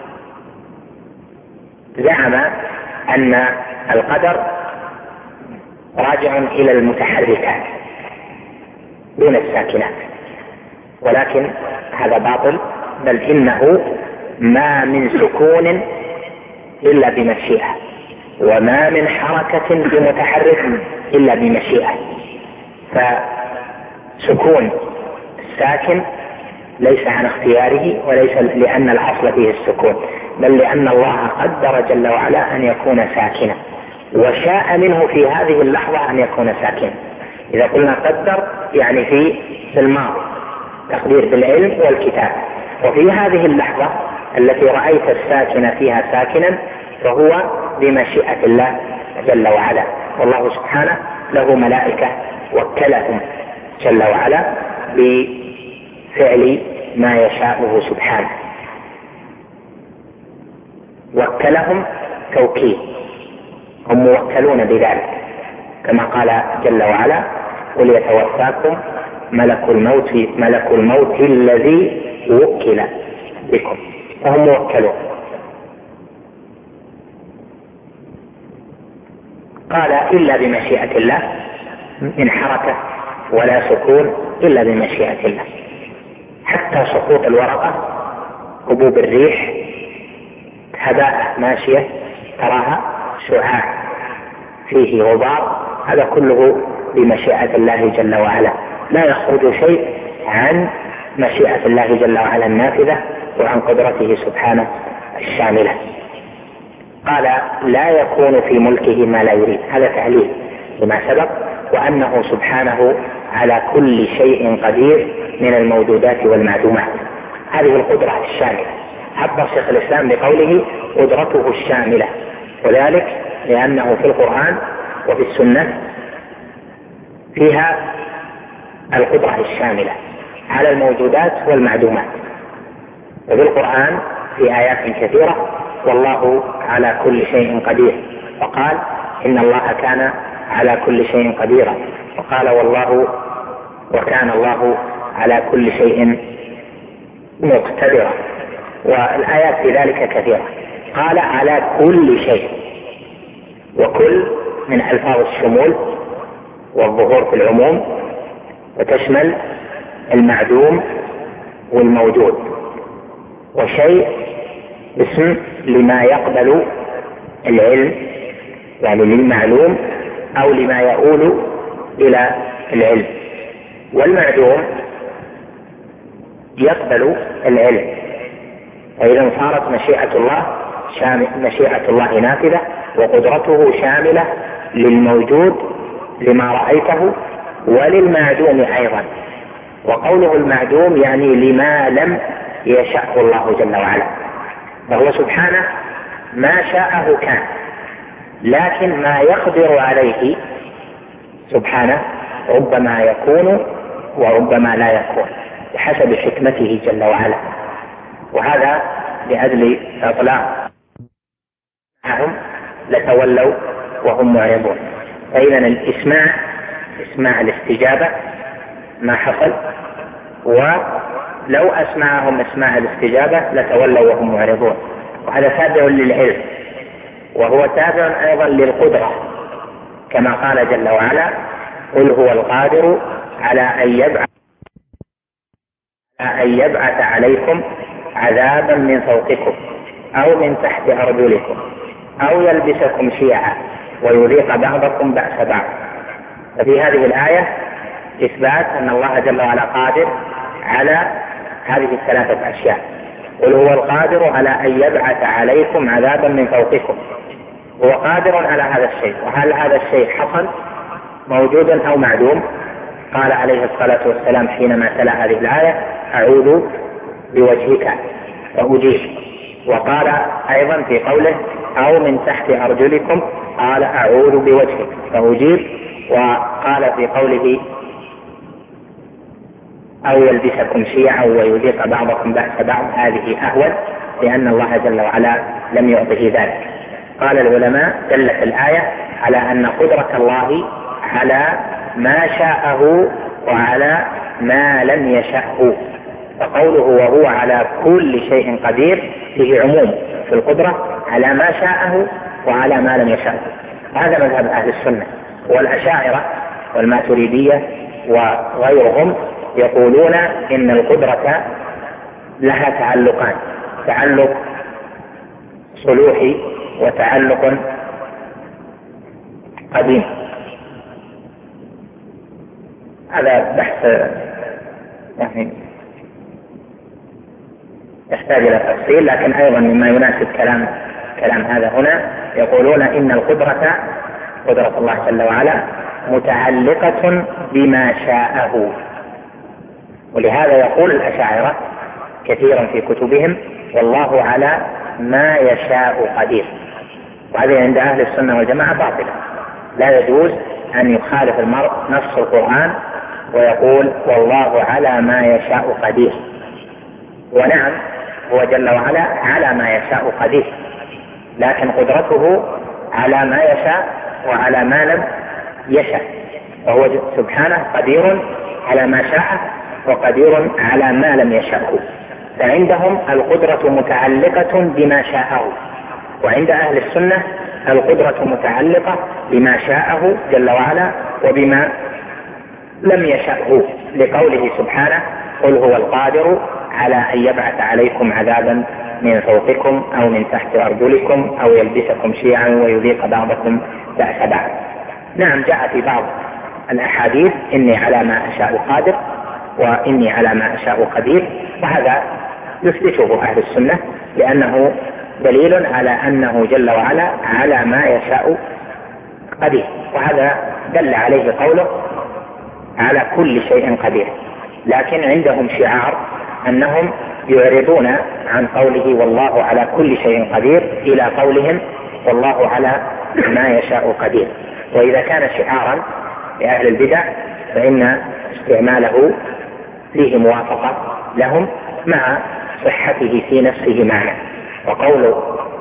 زعم أن القدر راجع إلى المتحركات دون الساكنات، ولكن هذا باطل، بل إنه ما من سكون إلا بمشيئة، وما من حركة بمتحرك إلا بمشيئة. فسكون الساكن ليس عن اختياره، وليس لأن الأصل فيه السكون، بل لأن الله قدر جل وعلا أن يكون ساكنا، وشاء منه في هذه اللحظة أن يكون ساكنا. إذا قلنا قدر يعني في الماضي، تقدير بالعلم والكتاب. وفي هذه اللحظة التي رأيت الساكن فيها ساكنا فهو بمشيئة الله جل وعلا. والله سبحانه له ملائكة وكلهم جل وعلا بفعل ما يشاءه سبحانه، وكلهم توكيل، هم موكلون بذلك، كما قال جل وعلا: قل يتوفاكم ملك الموت الذي وكل بكم، فهم موكلون. قال: إلا بمشيئة الله، من حركة ولا سكون إلا بمشيئة الله. حتى سقوط الورقة، هبوب الريح، هباء ماشية تراها شعاع فيه غبار، هذا كله بمشيئة الله جل وعلا، لا يخرج شيء عن مشيئة الله جل وعلا النافذة وعن قدرته سبحانه الشاملة. قال: لا يكون في ملكه ما لا يريد، هذا تعليل لما سبق، وأنه سبحانه على كل شيء قدير من الموجودات والمعدومات. هذه القدرة الشاملة عبر شيخ الإسلام بقوله قدرته الشاملة، وذلك لأنه في القرآن وفي السنة فيها القدرة الشاملة على الموجودات والمعدومات. وفي القرآن في آيات كثيرة: والله على كل شيء قدير، وقال: إن الله كان على كل شيء قديرا، وقال: والله وكان الله على كل شيء مقتدرا. والآيات في ذلك كثيرة. قال: على كل شيء، وكل من ألفاظ الشمول والظهور في العموم، وتشمل المعدوم والموجود، وشيء اسم لما يقبل العلم، يعني للمعلوم أو لما يؤول إلى العلم. والمعدوم يقبل العلم، وإذا صارت مشيئة الله نافذة، وقدرته شاملة للموجود لما رأيته وللمعدوم أيضا. وقوله المعدوم يعني لما لم يشأه الله جل وعلا، فهو سبحانه ما شاءه كان، لكن ما يقدر عليه سبحانه ربما يكون وربما لا يكون بحسب حكمته جل وعلا. وهذا لأجل إطلاق معهم لتولوا وهم معرضون. فإذا الإسماع اسماع الاستجابة ما حصل، ولو أسمعهم اسماع الاستجابة لتولوا وهم معرضون. وهذا تابع للعلم، وهو تابع أيضا للقدرة، كما قال جل وعلا: قل هو القادر على أن يبعث عليكم عذابا من فوقكم أو من تحت أرجلكم أو يلبسكم شيعا ويذيق بعضكم بأس بعض. ففي هذه الآية إثبات أن الله جل وعلا قادر على هذه الثلاثة أشياء. قل هو القادر على أن يبعث عليكم عذابا من فوقكم، هو قادر على هذا الشيء. وهل هذا الشيء حصل موجودا أو معدوم؟ قال عليه الصلاة والسلام حينما تلا هذه الآية: أعوذ بوجهك فأجيب. وقال أيضا في قوله: أو من تحت أرجلكم، قال: أعوذ بوجهك فأجيب. وقال في قوله: أو يلبسكم شيعا ويذيق بعضكم بأس بعض، هذه أهون، لأن الله جل وعلا لم يعطه ذلك. قال العلماء: دلت الآية على أن قدرة الله على ما شاءه وعلى ما لم يشأه. فقوله وهو على كل شيء قدير فيه عموم في القدرة على ما شاءه وعلى ما لم يشأه. هذا مذهب أهل السنة. والأشاعرة والماتريدية وغيرهم يقولون إن القدرة لها تعلقان: تعلق صلوحي وتعلق قديم. هذا بحث يعني يحتاج إلى تفصيل، لكن أيضا مما يناسب كلام هذا هنا يقولون إن قدرة الله جل وعلا متعلقة بما شاءه، ولهذا يقول الأشاعرة كثيرا في كتبهم: والله على ما يشاء قدير. وهذه عند أهل السنة والجماعة باطلة. لا يجوز أن يخالف المرء نص القرآن ويقول والله على ما يشاء قدير. ونعم، هو جل وعلا على ما يشاء قدير، لكن قدرته على ما يشاء وعلى ما لم يشاء، وهو سبحانه قدير على ما شاء وقدير على ما لم يشاء. فعندهم القدرة متعلقة بما شاءه، وعند أهل السنة القدرة متعلقة بما شاءه جل وعلا وبما لم يشأه، لقوله سبحانه: قل هو القادر على أن يبعث عليكم عذابا من فوقكم أو من تحت أرجلكم أو يلبسكم شيعا ويذيق بعضكم بأس بعض. نعم، جاء في بعض الأحاديث: إني على ما أشاء قادر وإني على ما أشاء قدير، وهذا يثبته أهل السنة لأنه دليل على أنه جل وعلا على ما يشاء قدير، وهذا دل عليه قوله على كل شيء قدير. لكن عندهم شعار أنهم يعرضون عن قوله والله على كل شيء قدير إلى قولهم والله على ما يشاء قدير. وإذا كان شعارا لأهل البدع فإن استعماله فيه موافقة لهم مع صحته في نفسه معنى. وقول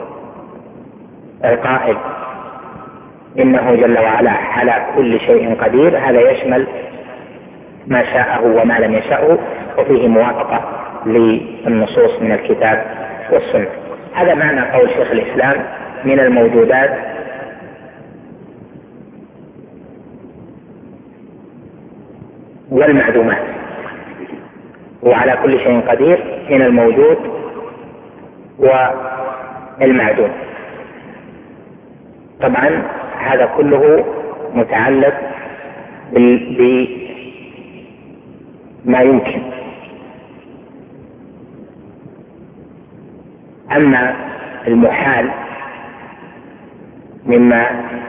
القائل إنه جل وعلا على كل شيء قدير هذا يشمل ما شاءه وما لم يشاءه، وفيه موافقة للنصوص من الكتاب والسنة. هذا معنى قول شيخ الإسلام: من الموجودات والمعدومات. وعلى كل شيء قدير من الموجود والمعدوم. طبعا هذا كله متعلق بما يمكن. أما المحال مما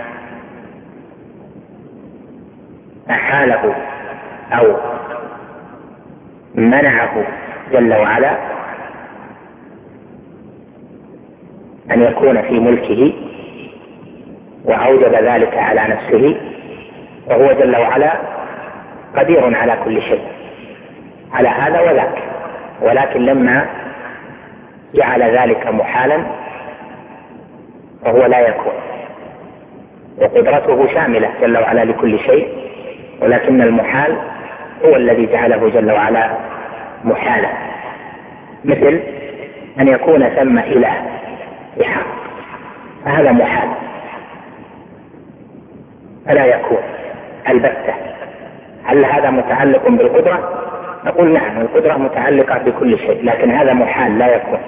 أحاله أو منعه جل وعلا أن يكون في ملكه وأوجب ذلك على نفسه، وهو جل وعلا قدير على كل شيء على هذا وذاك، ولكن لما جعل ذلك محالا فهو لا يكون. وقدرته شاملة جل وعلا لكل شيء، ولكن المحال هو الذي جعله جل وعلا محالا، مثل أن يكون ثم إله بحق، فهذا محال فلا يكون البتة. هل هذا متعلق بالقدرة؟ نقول نعم، القدرة متعلقة بكل شيء، لكن هذا محال لا يكون.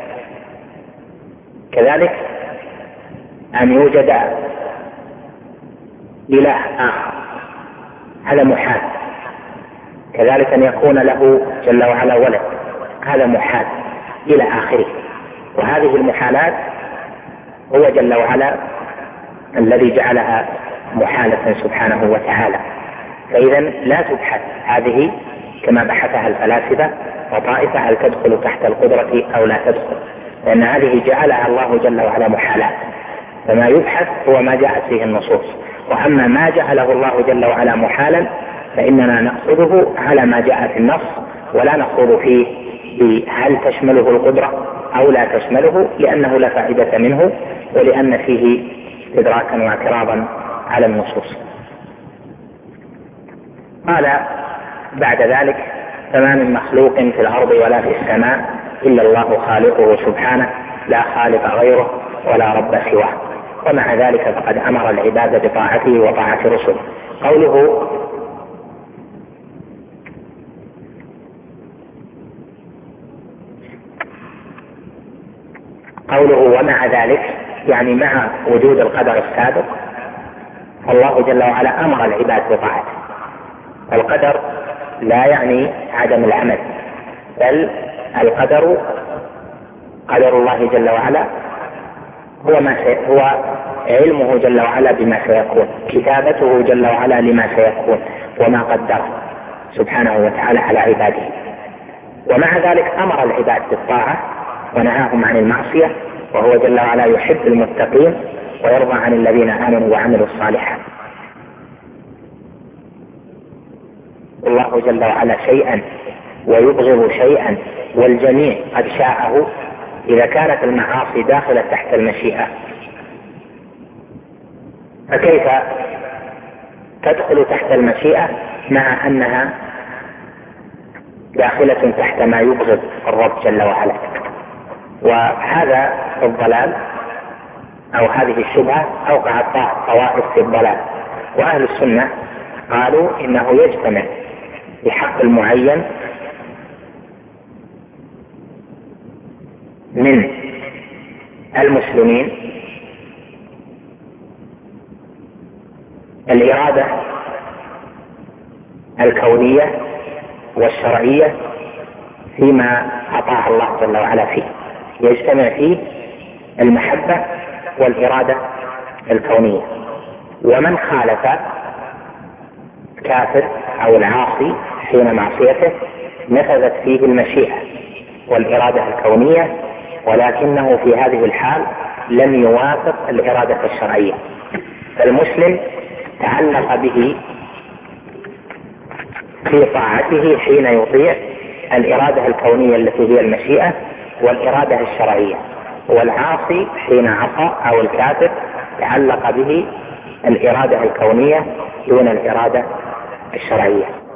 كذلك أن يوجد إله آخر هذا محال، كذلك أن يكون له جل وعلا ولد هذا محال، إلى آخره. وهذه المحالات هو جل وعلا الذي جعلها محالة سبحانه وتعالى. فإذا لا تبحث هذه كما بحثها الفلاسفة وطائفة هل تدخل تحت القدرة أو لا تدخل، لأن هذه جعلها الله جل وعلا محالات، فما يبحث هو ما جاءت فيه النصوص. وأما ما جعله الله جل وعلا محالا فإننا نقصده على ما جاء في النص، ولا نقصد فيه هل تشمله القدرة أو لا تشمله، لأنه لا فائدة منه، ولأن فيه استدراكا واعتراضا على النصوص. قال بعد ذلك: فما من مخلوق في الأرض ولا في السماء إلا الله خالقه سبحانه، لا خالق غيره ولا رب سواه، ومع ذلك فقد أمر العباد بطاعته وطاعة رسله. قوله قوله ومع ذلك يعني مع وجود القدر السابق، فالله جل وعلا أمر العباد بطاعته. القدر لا يعني عدم العمل، بل القدر قدر الله جل وعلا هو علمه جل وعلا بما سيكون، كتابته جل وعلا لما سيكون وما قدره سبحانه وتعالى على عباده. ومع ذلك أمر العباد بالطاعة ونهاهم عن المعصية، وهو جل وعلا يحب المتقين ويرضى عن الذين آمنوا وعملوا الصالحات. الله جل وعلا شيئا ويبغض شيئا، والجميع قد شاءه إذا كانت المعاصي داخلة تحت المشيئة، فكيف تدخل تحت المشيئة مع أنها داخلة تحت ما يبغض الرب جل وعلا؟ وهذا الضلال أو هذه الشبهة أوقعت طوائف في الضلال. وأهل السنة قالوا إنه يجتمع بحق المعين من المسلمين الإرادة الكونية والشرعية فيما أطاع الله جل وعلا فيه، يجتمع فيه المحبة والإرادة الكونية. ومن خالف كافر أو العاصي حين معصيته نفذت فيه المشيئة والإرادة الكونية، ولكنه في هذه الحال لم يوافق الإرادة الشرعية. فالمسلم تعلق به في طاعته حين يطيع الإرادة الكونية التي هي المشيئة والإرادة الشرعية، والعاصي حين عصى أو الكافر تعلق به الإرادة الكونية دون الإرادة الشرعية.